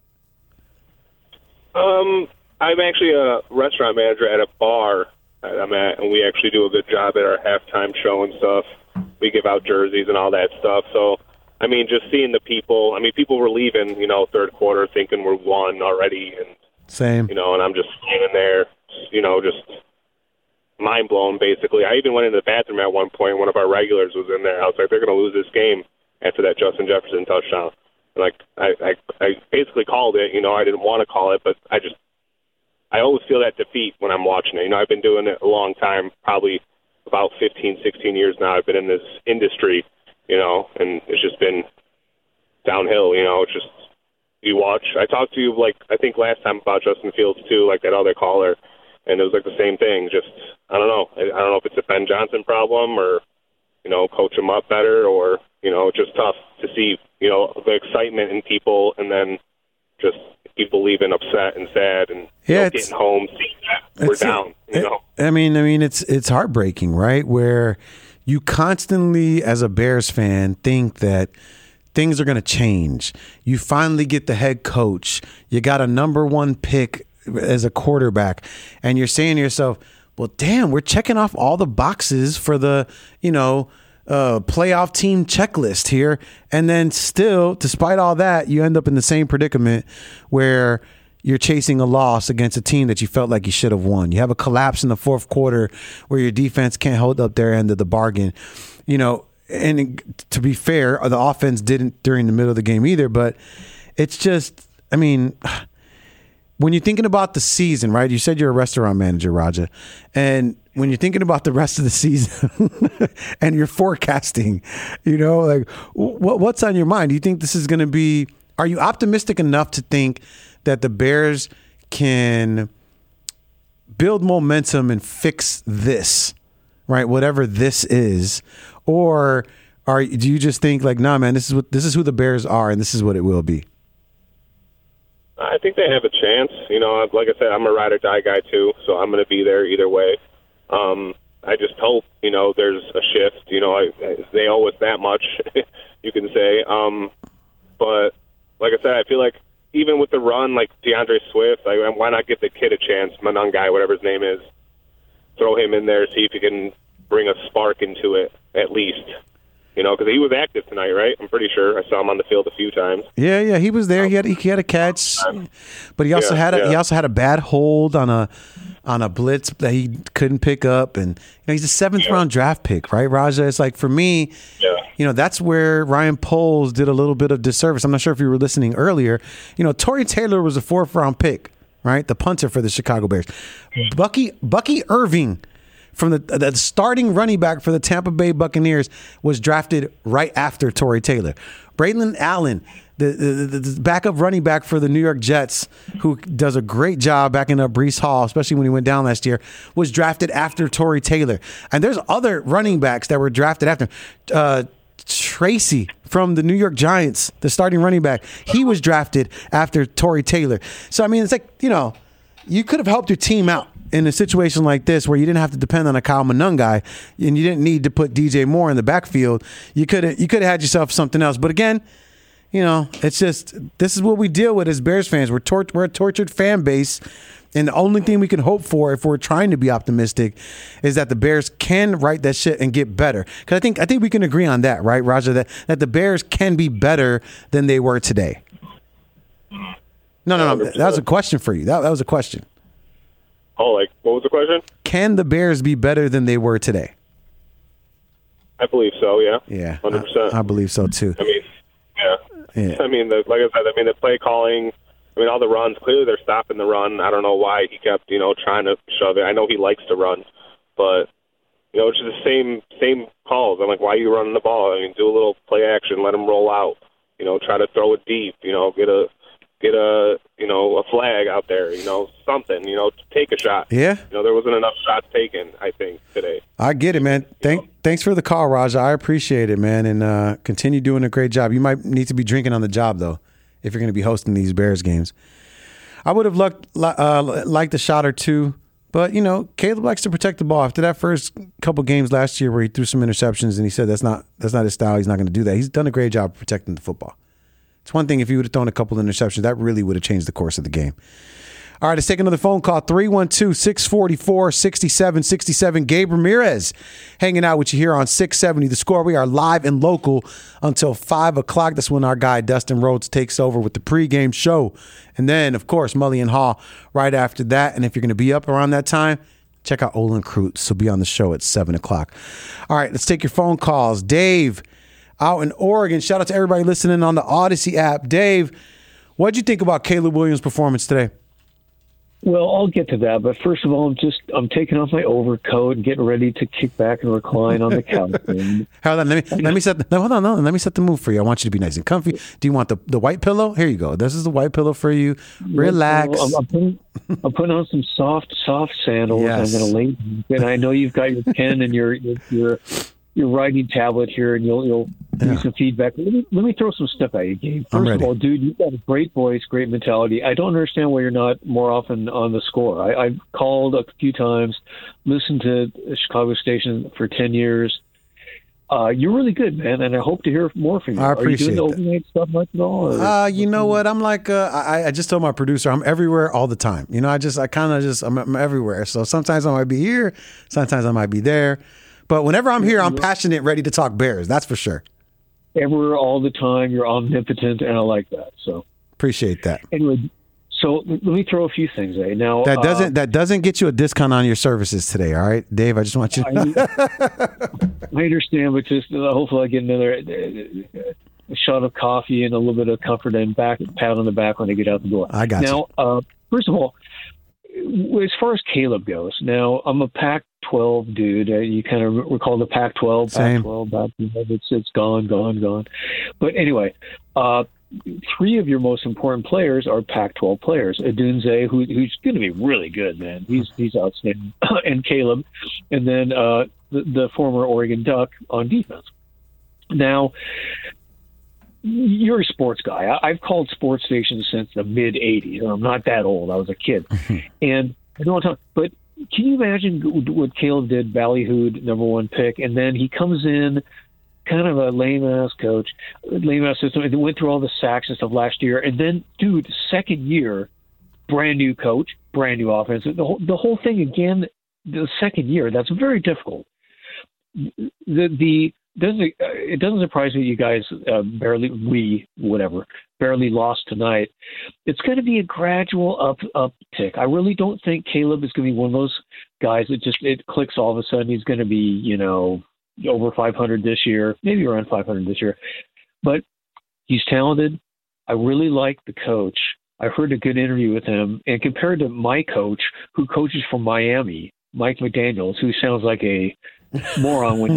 Um, I'm actually a restaurant manager at a bar that I'm at, and we actually do a good job at our halftime show and stuff. We give out jerseys and all that stuff. So, I mean, just seeing the people, I mean, people were leaving, you know, third quarter thinking we're won already. And, Same. You know, and I'm just standing there, you know, just mind blown, basically. I even went into the bathroom at one point. One of our regulars was in there. I was like, they're going to lose this game after that Justin Jefferson touchdown. Like, I, I, I basically called it. You know, I didn't want to call it, but I just, I always feel that defeat when I'm watching it. You know, I've been doing it a long time, probably about fifteen, sixteen years now. I've been in this industry, you know, and it's just been downhill, you know. It's just, you watch. I talked to you, like, I think last time about Justin Fields, too, like that other caller, and it was like the same thing. Just, I don't know. I don't know if it's a Ben Johnson problem or, you know, coach him up better or, you know, just tough to see, you know, the excitement in people and then just people leaving upset and sad and yeah, you know, getting home, seeing that we're down, it, you know. I mean, I mean, it's it's heartbreaking, right? Where you constantly, as a Bears fan, think that things are going to change. You finally get the head coach. You got a number one pick as a quarterback, and you're saying to yourself, well, damn, we're checking off all the boxes for the, you know, uh, playoff team checklist here. And then still, despite all that, you end up in the same predicament where you're chasing a loss against a team that you felt like you should have won. You have a collapse in the fourth quarter where your defense can't hold up their end of the bargain. You know, and to be fair, the offense didn't during the middle of the game either. But it's just, I mean, when you're thinking about the season, right? You said you're a restaurant manager, Raja. And when you're thinking about the rest of the season and you're forecasting, you know, like what, what's on your mind? Do you think this is going to be, are you optimistic enough to think that the Bears can build momentum and fix this, right? Whatever this is, or are do you just think like, nah, man, this is what this is who the Bears are, and this is what it will be? I think they have a chance. You know, like I said, I'm a ride or die guy too, so I'm going to be there either way. Um, I just hope, you know, there's a shift. You know, I, I, they owe us that much, you can say. Um, but like I said, I feel like even with the run, like DeAndre Swift, like, why not give the kid a chance? Monangai, whatever his name is, throw him in there, see if he can bring a spark into it at least. You know, because he was active tonight, right? I'm pretty sure I saw him on the field a few times. Yeah, yeah, he was there. He had he had a catch, but he also yeah, had a, yeah. he also had a bad hold on a on a blitz that he couldn't pick up, and you know, he's a seventh yeah. round draft pick, right, Raja? It's like for me, yeah. you know, that's where Ryan Poles did a little bit of disservice. I'm not sure if you were listening earlier. You know, Torrey Taylor was a fourth round pick, right? The punter for the Chicago Bears. Bucky Bucky Irving, from the, the starting running back for the Tampa Bay Buccaneers, was drafted right after Torrey Taylor. Braylon Allen, the, the, the backup running back for the New York Jets, who does a great job backing up Breece Hall, especially when he went down last year, was drafted after Torrey Taylor. And there's other running backs that were drafted after. Uh, Tracy from the New York Giants, the starting running back, he was drafted after Torrey Taylor. So, I mean, it's like, you know, you could have helped your team out in a situation like this where you didn't have to depend on a Kyle Monangai and you didn't need to put D J Moore in the backfield. You could have you could have had yourself something else. But again, you know, it's just this is what we deal with as Bears fans. We're tor- we're a tortured fan base, and the only thing we can hope for if we're trying to be optimistic is that the Bears can right that shit and get better. Because I think I think we can agree on that, right, Raja? That that the Bears can be better than they were today. No, no, no. That was a question for you. That, that was a question. Oh, like, what was the question? Can the Bears be better than they were today? I believe so, yeah. Yeah, one hundred percent. I, I believe so, too. I mean, yeah. yeah. I mean, the, like I said, I mean, the play calling, I mean, all the runs, clearly they're stopping the run. I don't know why he kept, you know, trying to shove it. I know he likes to run, but, You know, it's just the same same calls. I'm like, why are you running the ball? I mean, do a little play action, let him roll out. You know, try to throw it deep. You know, get a get a you know a flag out there. You know, something. You know, take a shot. Yeah. You know, there wasn't enough shots taken, I think, today. I get it, man. Thank, you know? Thanks for the call, Raja. I appreciate it, man, and uh, continue doing a great job. You might need to be drinking on the job though, if you're going to be hosting these Bears games. I would have liked uh, liked a shot or two. But, you know, Caleb likes to protect the ball. After that first couple games last year where he threw some interceptions and he said that's not that's not his style, he's not going to do that. He's done a great job protecting the football. It's one thing if he would have thrown a couple of interceptions, that really would have changed the course of the game. All right, let's take another phone call. three one two, six four four, six seven six seven. Gabe Ramirez hanging out with you here on six seventy The Score. We are live and local until five o'clock. That's when our guy Dustin Rhodes takes over with the pregame show. And then, of course, Mully and Hall right after that. And if you're going to be up around that time, check out Olin Kreutz. He'll be on the show at seven o'clock. All right, let's take your phone calls. Dave out in Oregon. Shout out to everybody listening on the Odyssey app. Dave, what did you think about Caleb Williams' performance today? Well, I'll get to that, but first of all, I'm just I'm taking off my overcoat and getting ready to kick back and recline on the couch. Hold on, let me let me set the, no, hold on, no, let me set the mood for you. I want you to be nice and comfy. Do you want the, the white pillow? Here you go. This is the white pillow for you. Relax. I'm, I'm, putting, I'm putting on some soft soft sandals. Yes. I'm going to lay, and I know you've got your pen and your your your, your writing tablet here, and you'll you'll give Yeah. me some feedback. Let me let me throw some stuff at you, Gabe. I'm First ready. of all, dude, you've got a great voice, great mentality. I don't understand why you're not more often on the Score. I, I've called a few times, listened to a Chicago station for ten years. Uh, you're really good, man, and I hope to hear more from you. I appreciate Are you doing the that. overnight stuff much at all? or- Uh, you know what? I'm like, uh, I, I just told my producer, I'm everywhere all the time. You know, I just, I kind of just, I'm, I'm everywhere. So sometimes I might be here, sometimes I might be there. But whenever I'm here, I'm passionate, ready to talk Bears. That's for sure. Everywhere, all the time. You're omnipotent, and I like that. So Appreciate that. anyway, so let me throw a few things. Eh? Now That doesn't, uh, that doesn't get you a discount on your services today. All right, Dave, I just want you to I, I understand, but just uh, hopefully I get another uh, a shot of coffee and a little bit of comfort and back pat on the back when I get out the door. I got you. now, uh, first of all, as far as Caleb goes, now I'm a Pac twelve dude. Uh, you kind of recall the Pac twelve, Same. Pac twelve, Pac twelve. It's it's gone, gone, gone. But anyway, uh, three of your most important players are Pac twelve players. Adunze, who, who's going to be really good, man. He's he's outstanding, and Caleb, and then uh, the, the former Oregon Duck on defense. Now, you're a sports guy. I, I've called sports stations since the mid eighties. I'm not that old. I was a kid. and I don't want to talk, but can you imagine what Caleb did, ballyhooed, number one pick, and then he comes in, kind of a lame-ass coach, lame-ass system, and went through all the sacks and stuff last year, and then, dude, second year, brand new coach, brand new offense. The whole, the whole thing again, the second year, that's very difficult. The the doesn't it doesn't surprise me you guys uh, barely we whatever barely lost tonight. It's going to be a gradual up uptick. I really don't think Caleb is going to be one of those guys that just it clicks all of a sudden. He's going to be you know over five hundred this year, maybe around five hundred this year, but he's talented. I really like the coach. I heard a good interview with him, and compared to my coach, who coaches from Miami, Mike McDaniels, who sounds like a moron. When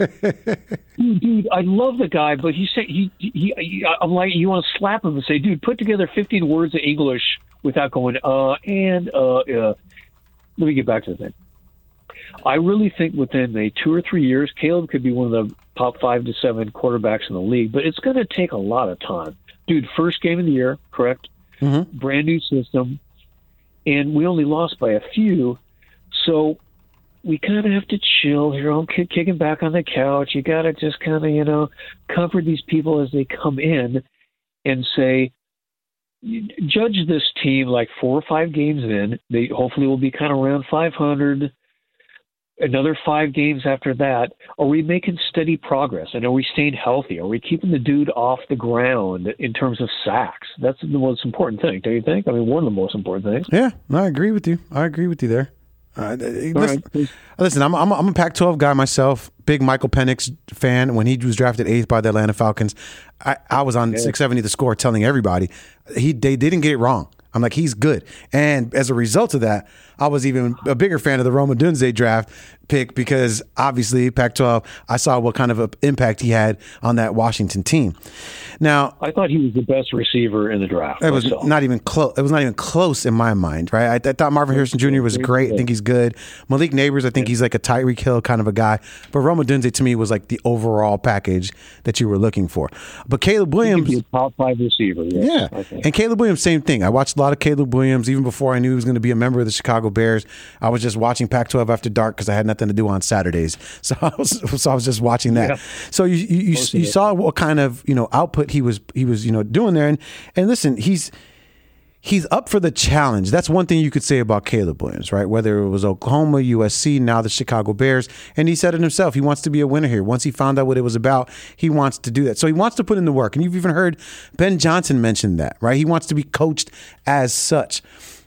dude, I love the guy, but he said he, he he I'm like you want to slap him and say, dude, put together fifteen words of English without going uh and uh. uh. Let me get back to the thing. I really think within a two or three years, Caleb could be one of the top five to seven quarterbacks in the league, but it's going to take a lot of time, dude. First game of the year, correct? Mm-hmm. Brand new system, and we only lost by a few, so. We kind of have to chill here. I'm kick, kicking back on the couch. You got to just kind of, you know, comfort these people as they come in and say, judge this team like four or five games in. They hopefully will be kind of around five hundred. Another five games after that. Are we making steady progress? And are we staying healthy? Are we keeping the dude off the ground in terms of sacks? That's the most important thing, don't you think? I mean, one of the most important things. Yeah, no, I agree with you. I agree with you there. Uh, listen, right. listen, I'm I'm a, I'm a Pac twelve guy myself. Big Michael Penix fan. When he was drafted eighth by the Atlanta Falcons, I, I was on Yeah. six seventy The Score telling everybody he they didn't get it wrong. I'm like, he's good. And as a result of that, I was even a bigger fan of the Rome Odunze draft pick because obviously Pac twelve, I saw what kind of an impact he had on that Washington team. Now, I thought he was the best receiver in the draft. It was myself. not even close. It was not even close in my mind, right? I, I thought Marvin Harrison Junior was great. I think he's good. Malik Neighbors, I think he's like a Tyreek Hill kind of a guy. But Rome Odunze to me was like the overall package that you were looking for. But Caleb Williams, he could be a top five receiver. Yes, yeah, and Caleb Williams, same thing. I watched a lot of Caleb Williams even before I knew he was going to be a member of the Chicago Bears. I was just watching Pac twelve After Dark because I had nothing to do on Saturdays, so I was so I was just watching that. Yeah. So you you, you, you saw what kind of you know output he was he was you know doing there, and and listen, he's. He's up for the challenge. That's one thing you could say about Caleb Williams, right? Whether it was Oklahoma, U S C, now the Chicago Bears. And he said it himself. He wants to be a winner here. Once he found out what it was about, he wants to do that. So he wants to put in the work. And you've even heard Ben Johnson mention that, right? He wants to be coached as such.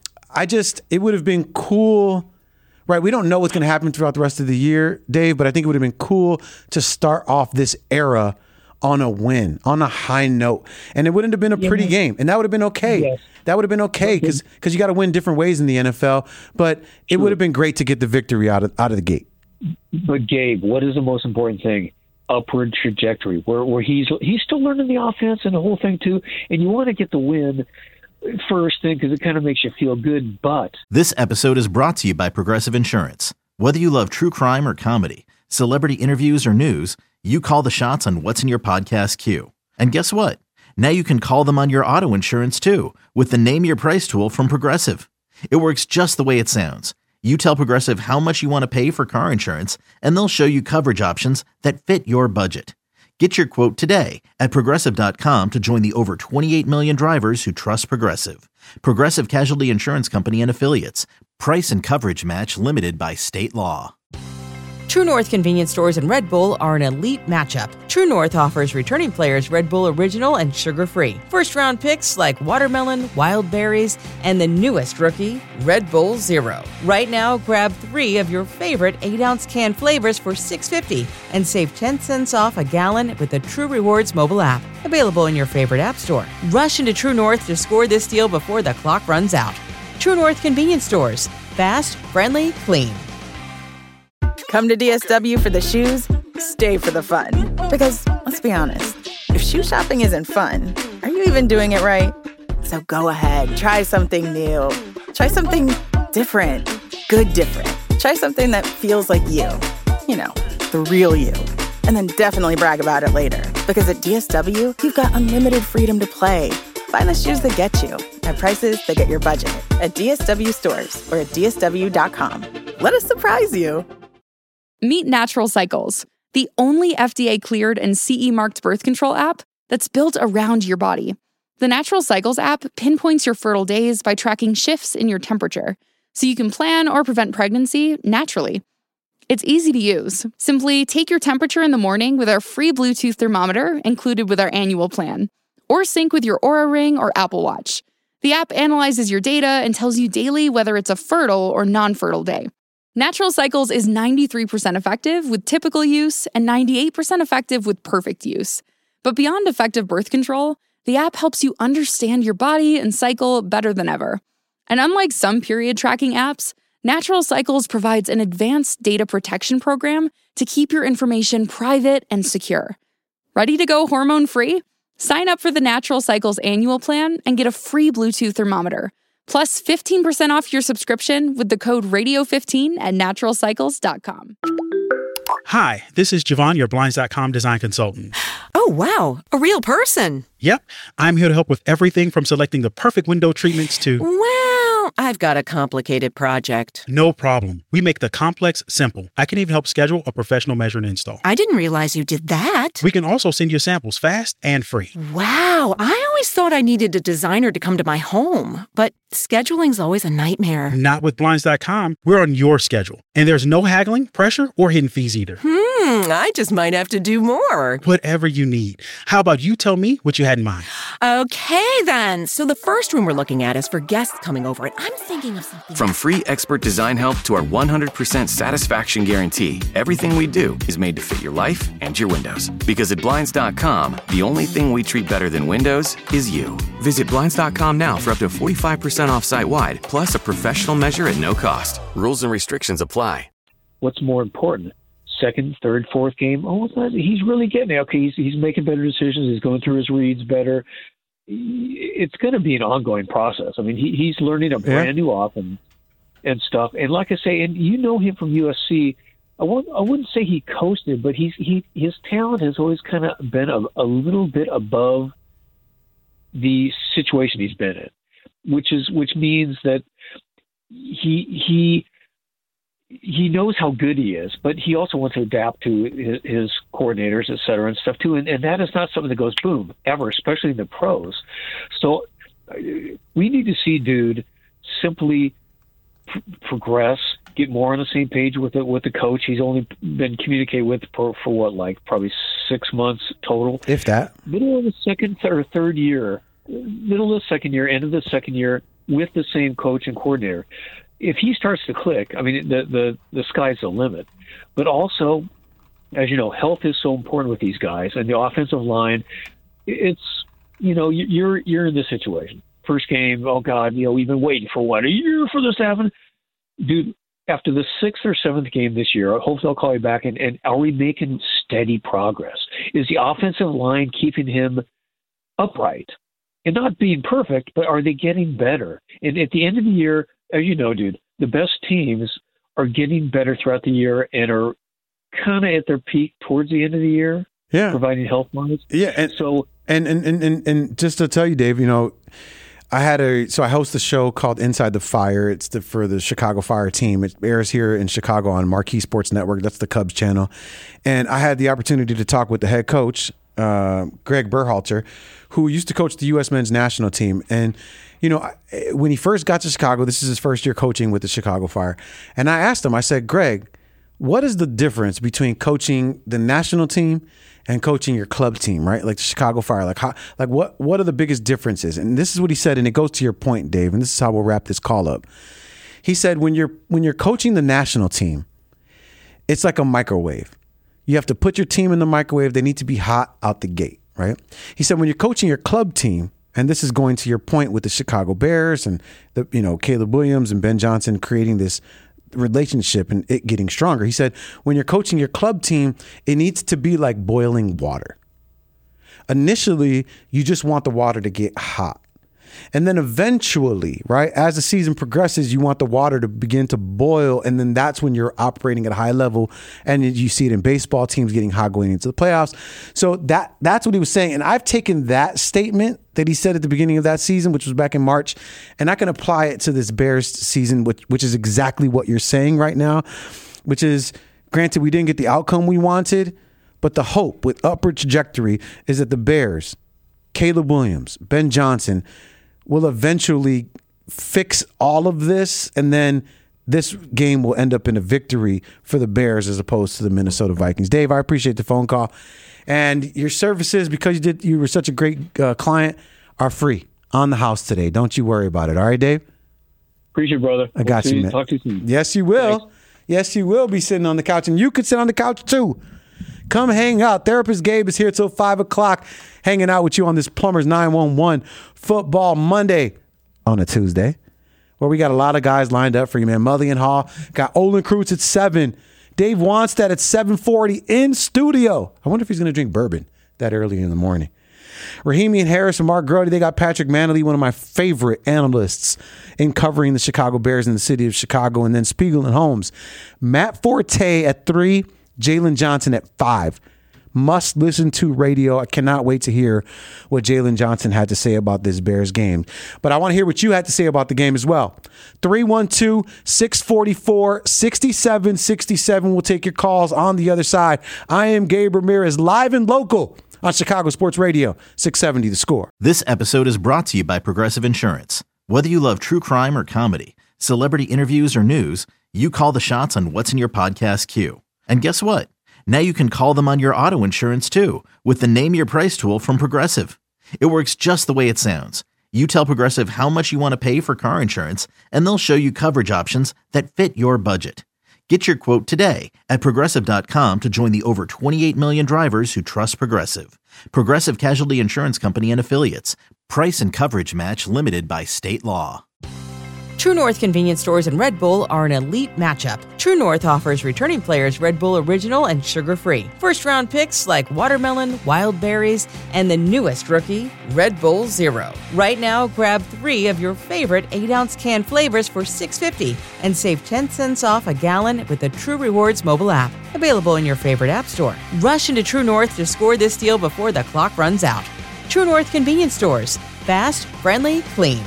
I just, it would have been cool, right? We don't know what's going to happen throughout the rest of the year, Dave, but I think it would have been cool to start off this era on a win, on a high note. And it wouldn't have been a pretty yeah. game. And that would have been okay. Yes. That would have been okay because because you got to win different ways in the N F L. But it True. would have been great to get the victory out of out of the gate. But Gabe, what is the most important thing? Upward trajectory, where where he's he's still learning the offense and the whole thing too. And you want to get the win first thing because it kind of makes you feel good. But this episode is brought to you by Progressive Insurance. Whether you love true crime or comedy, celebrity interviews or news, you call the shots on what's in your podcast queue. And guess what? Now you can call them on your auto insurance too with the Name Your Price tool from Progressive. It works just the way it sounds. You tell Progressive how much you want to pay for car insurance, and they'll show you coverage options that fit your budget. Get your quote today at Progressive dot com to join the over twenty-eight million drivers who trust Progressive. Progressive Casualty Insurance Company and Affiliates. Price and coverage match limited by state law. True North convenience stores and Red Bull are an elite matchup. True North offers returning players Red Bull Original and sugar-free. First-round picks like watermelon, wild berries, and the newest rookie, Red Bull Zero. Right now, grab three of your favorite eight-ounce can flavors for six dollars and fifty cents and save ten cents off a gallon with the True Rewards mobile app. Available in your favorite app store. Rush into True North to score this deal before the clock runs out. True North convenience stores. Fast, friendly, clean. Come to D S W for the shoes, stay for the fun. Because, let's be honest, if shoe shopping isn't fun, are you even doing it right? So go ahead, try something new. Try something different. Good different. Try something that feels like you. You know, the real you. And then definitely brag about it later. Because at D S W, you've got unlimited freedom to play. Find the shoes that get you at prices that get your budget at D S W stores or at D S W dot com. Let us surprise you. Meet Natural Cycles, the only F D A-cleared and C E-marked birth control app that's built around your body. The Natural Cycles app pinpoints your fertile days by tracking shifts in your temperature, so you can plan or prevent pregnancy naturally. It's easy to use. Simply take your temperature in the morning with our free Bluetooth thermometer included with our annual plan, or sync with your Oura Ring or Apple Watch. The app analyzes your data and tells you daily whether it's a fertile or non-fertile day. Natural Cycles is ninety-three percent effective with typical use and ninety-eight percent effective with perfect use. But beyond effective birth control, the app helps you understand your body and cycle better than ever. And unlike some period tracking apps, Natural Cycles provides an advanced data protection program to keep your information private and secure. Ready to go hormone-free? Sign up for the Natural Cycles annual plan and get a free Bluetooth thermometer. Plus fifteen percent off your subscription with the code radio fifteen at natural cycles dot com. Hi, this is Javon, your Blinds dot com design consultant. Oh, wow. A real person. Yep. I'm here to help with everything from selecting the perfect window treatments to... Well, I've got a complicated project. No problem. We make the complex simple. I can even help schedule a professional measure and install. I didn't realize you did that. We can also send you samples fast and free. Wow. I always thought I needed a designer to come to my home, but scheduling's always a nightmare. Not with Blinds dot com. We're on your schedule. And there's no haggling, pressure, or hidden fees either. Hmm, I just might have to do more. Whatever you need. How about you tell me what you had in mind? Okay, then. So the first room we're looking at is for guests coming over, and I'm thinking of something. From free expert design help to our one hundred percent satisfaction guarantee, everything we do is made to fit your life and your windows. Because at Blinds dot com, the only thing we treat better than windows is you. Visit Blinds dot com now for up to forty-five percent off site-wide, plus a professional measure at no cost. Rules and restrictions apply. What's more important? Second, third, fourth game. Oh, he's really getting it. Okay, he's, he's making better decisions. He's going through his reads better. It's going to be an ongoing process. I mean, he, he's learning a brand yeah. new offense and stuff. And like I say, and you know him from U S C. I won't, I wouldn't say he coasted, but he's he his talent has always kind of been a, a little bit above the situation he's been in, which is which means that he he. he knows how good he is, but he also wants to adapt to his, his coordinators, et cetera, and stuff too. And, and that is not something that goes boom ever, especially in the pros. So uh, we need to see dude simply pr- progress, get more on the same page with the, with the coach. He's only been communicating with for, for what, like probably six months total, if that. Middle of the second or third year, middle of the second year, end of the second year, with the same coach and coordinator. If he starts to click, I mean, the, the, the sky's the limit. But also, as you know, health is so important with these guys. And the offensive line, it's, you know, you're you're in this situation. First game, oh, God, you know, we've been waiting for what, a year for this to happen? Dude, after the sixth or seventh game this year, hopefully I'll call you back, and, and are we making steady progress? Is the offensive line keeping him upright? And not being perfect, but are they getting better? And at the end of the year, as you know, dude, the best teams are getting better throughout the year and are kind of at their peak towards the end of the year. Yeah, providing health wise. Yeah, and so and and, and and and just to tell you, Dave, you know, I had a so I host a show called Inside the Fire. It's the, for the Chicago Fire team. It airs here in Chicago on Marquee Sports Network. That's the Cubs channel, and I had the opportunity to talk with the head coach, uh, Greg Berhalter, who used to coach the U S men's national team. And you know, when he first got to Chicago, this is his first year coaching with the Chicago Fire. And I asked him, I said, Greg, what is the difference between coaching the national team and coaching your club team, right? Like the Chicago Fire, like how, like what, what are the biggest differences? And this is what he said, and it goes to your point, Dave, and this is how we'll wrap this call up. He said, when you're, when you're coaching the national team, it's like a microwave. You have to put your team in the microwave. They need to be hot out the gate, right? He said, when you're coaching your club team, and this is going to your point with the Chicago Bears and the, you know, Caleb Williams and Ben Johnson creating this relationship and it getting stronger. He said, when you're coaching your club team, it needs to be like boiling water. Initially, you just want the water to get hot. And then eventually, right, as the season progresses, you want the water to begin to boil. And then that's when you're operating at a high level. And you see it in baseball, teams getting hot going into the playoffs. So that that's what he was saying. And I've taken that statement that he said at the beginning of that season, which was back in March, and I can apply it to this Bears season, which, which is exactly what you're saying right now, which is, granted, we didn't get the outcome we wanted, but the hope with upward trajectory is that the Bears, Caleb Williams, Ben Johnson, will eventually fix all of this, and then this game will end up in a victory for the Bears as opposed to the Minnesota Vikings. Dave, I appreciate the phone call. And your services, because you did, you were such a great uh, client, are free on the house today. Don't you worry about it. All right, Dave? Appreciate it, brother. I got we'll you, man. Talk to you soon. Yes, you will. Thanks. Yes, you will be sitting on the couch, and you could sit on the couch too. Come hang out. Therapist Gabe is here till five o'clock, hanging out with you on this Plumbers nine one one Football Monday on a Tuesday, where we got a lot of guys lined up for you, man. Mulligan Hall, got Olin Kreutz at seven. Dave Wannstedt at seven forty in studio. I wonder if he's going to drink bourbon that early in the morning. Rahimi and Harris and Mark Grody, they got Patrick Manley, one of my favorite analysts in covering the Chicago Bears in the city of Chicago, and then Spiegel and Holmes. Matt Forte at three, Jalen Johnson at five. Must listen to radio. I cannot wait to hear what Jalen Johnson had to say about this Bears game. But I want to hear what you had to say about the game as well. three one two, six four four, six seven six seven. We'll take your calls on the other side. I am Gabe Ramirez, live and local on Chicago Sports Radio, six seventy The Score. This episode is brought to you by Progressive Insurance. Whether you love true crime or comedy, celebrity interviews or news, you call the shots on what's in your podcast queue. And guess what? Now you can call them on your auto insurance too with the Name Your Price tool from Progressive. It works just the way it sounds. You tell Progressive how much you want to pay for car insurance, and they'll show you coverage options that fit your budget. Get your quote today at Progressive dot com to join the over twenty-eight million drivers who trust Progressive. Progressive Casualty Insurance Company and Affiliates. Price and coverage match limited by state law. True North convenience stores and Red Bull are an elite matchup. True North offers returning players Red Bull Original and sugar-free. First-round picks like watermelon, wild berries, and the newest rookie, Red Bull Zero. Right now, grab three of your favorite eight ounce can flavors for six dollars and fifty cents and save ten cents off a gallon with the True Rewards mobile app. Available in your favorite app store. Rush into True North to score this deal before the clock runs out. True North convenience stores. Fast, friendly, clean.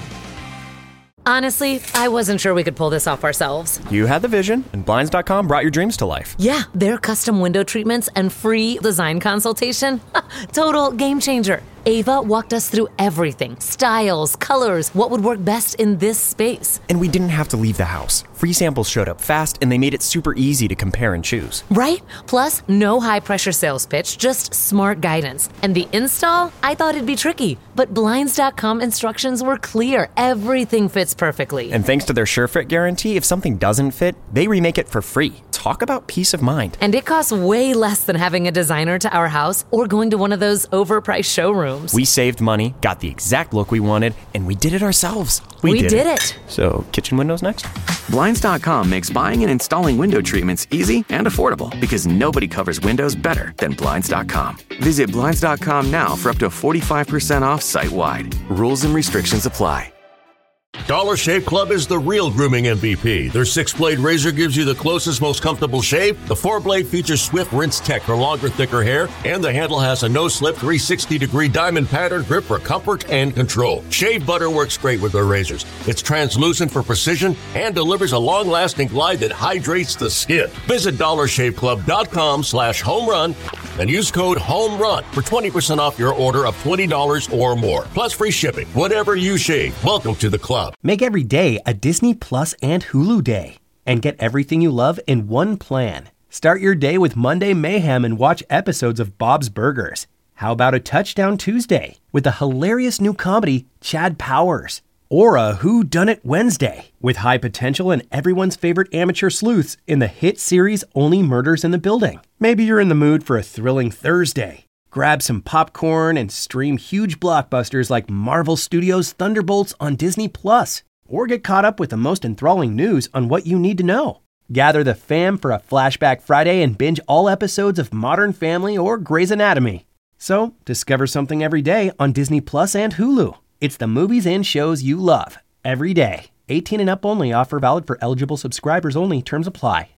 Honestly, I wasn't sure we could pull this off ourselves. You had the vision, and Blinds dot com brought your dreams to life. Yeah, their custom window treatments and free design consultation. Total game changer. Ava walked us through everything. Styles, colors, what would work best in this space. And we didn't have to leave the house. Free samples showed up fast, and they made it super easy to compare and choose. Right? Plus, no high-pressure sales pitch, just smart guidance. And the install? I thought it'd be tricky, but Blinds dot com instructions were clear. Everything fits perfectly. And thanks to their SureFit guarantee, if something doesn't fit, they remake it for free. Talk about peace of mind. And it costs way less than having a designer to our house or going to one of those overpriced showrooms. We saved money, got the exact look we wanted, and we did it ourselves. We, we did, did it. it. So, kitchen windows next? Blinds dot com makes buying and installing window treatments easy and affordable because nobody covers windows better than Blinds dot com. Visit Blinds dot com now for up to forty-five percent off site-wide. Rules and restrictions apply. Dollar Shave Club is the real grooming M V P. Their six-blade razor gives you the closest, most comfortable shave. The four-blade features Swift Rinse Tech for longer, thicker hair, and the handle has a no-slip three sixty degree diamond pattern grip for comfort and control. Shave butter works great with their razors. It's translucent for precision and delivers a long-lasting glide that hydrates the skin. Visit dollar shave club dot com slash home run and use code HOMERUN for twenty percent off your order of twenty dollars or more, plus free shipping. Whatever you shave, welcome to the club. Make every day a Disney Plus and Hulu day and get everything you love in one plan. Start your day with Monday Mayhem and watch episodes of Bob's Burgers. How about a Touchdown Tuesday with the hilarious new comedy Chad Powers? Or a Who Done It Wednesday with high potential and everyone's favorite amateur sleuths in the hit series Only Murders in the Building. Maybe you're in the mood for a thrilling Thursday. Grab some popcorn and stream huge blockbusters like Marvel Studios' Thunderbolts on Disney Plus, or get caught up with the most enthralling news on what you need to know. Gather the fam for a Flashback Friday and binge all episodes of Modern Family or Grey's Anatomy. So, discover something every day on Disney Plus and Hulu. It's the movies and shows you love every day. eighteen and up only. Offer valid for eligible subscribers only. Terms apply.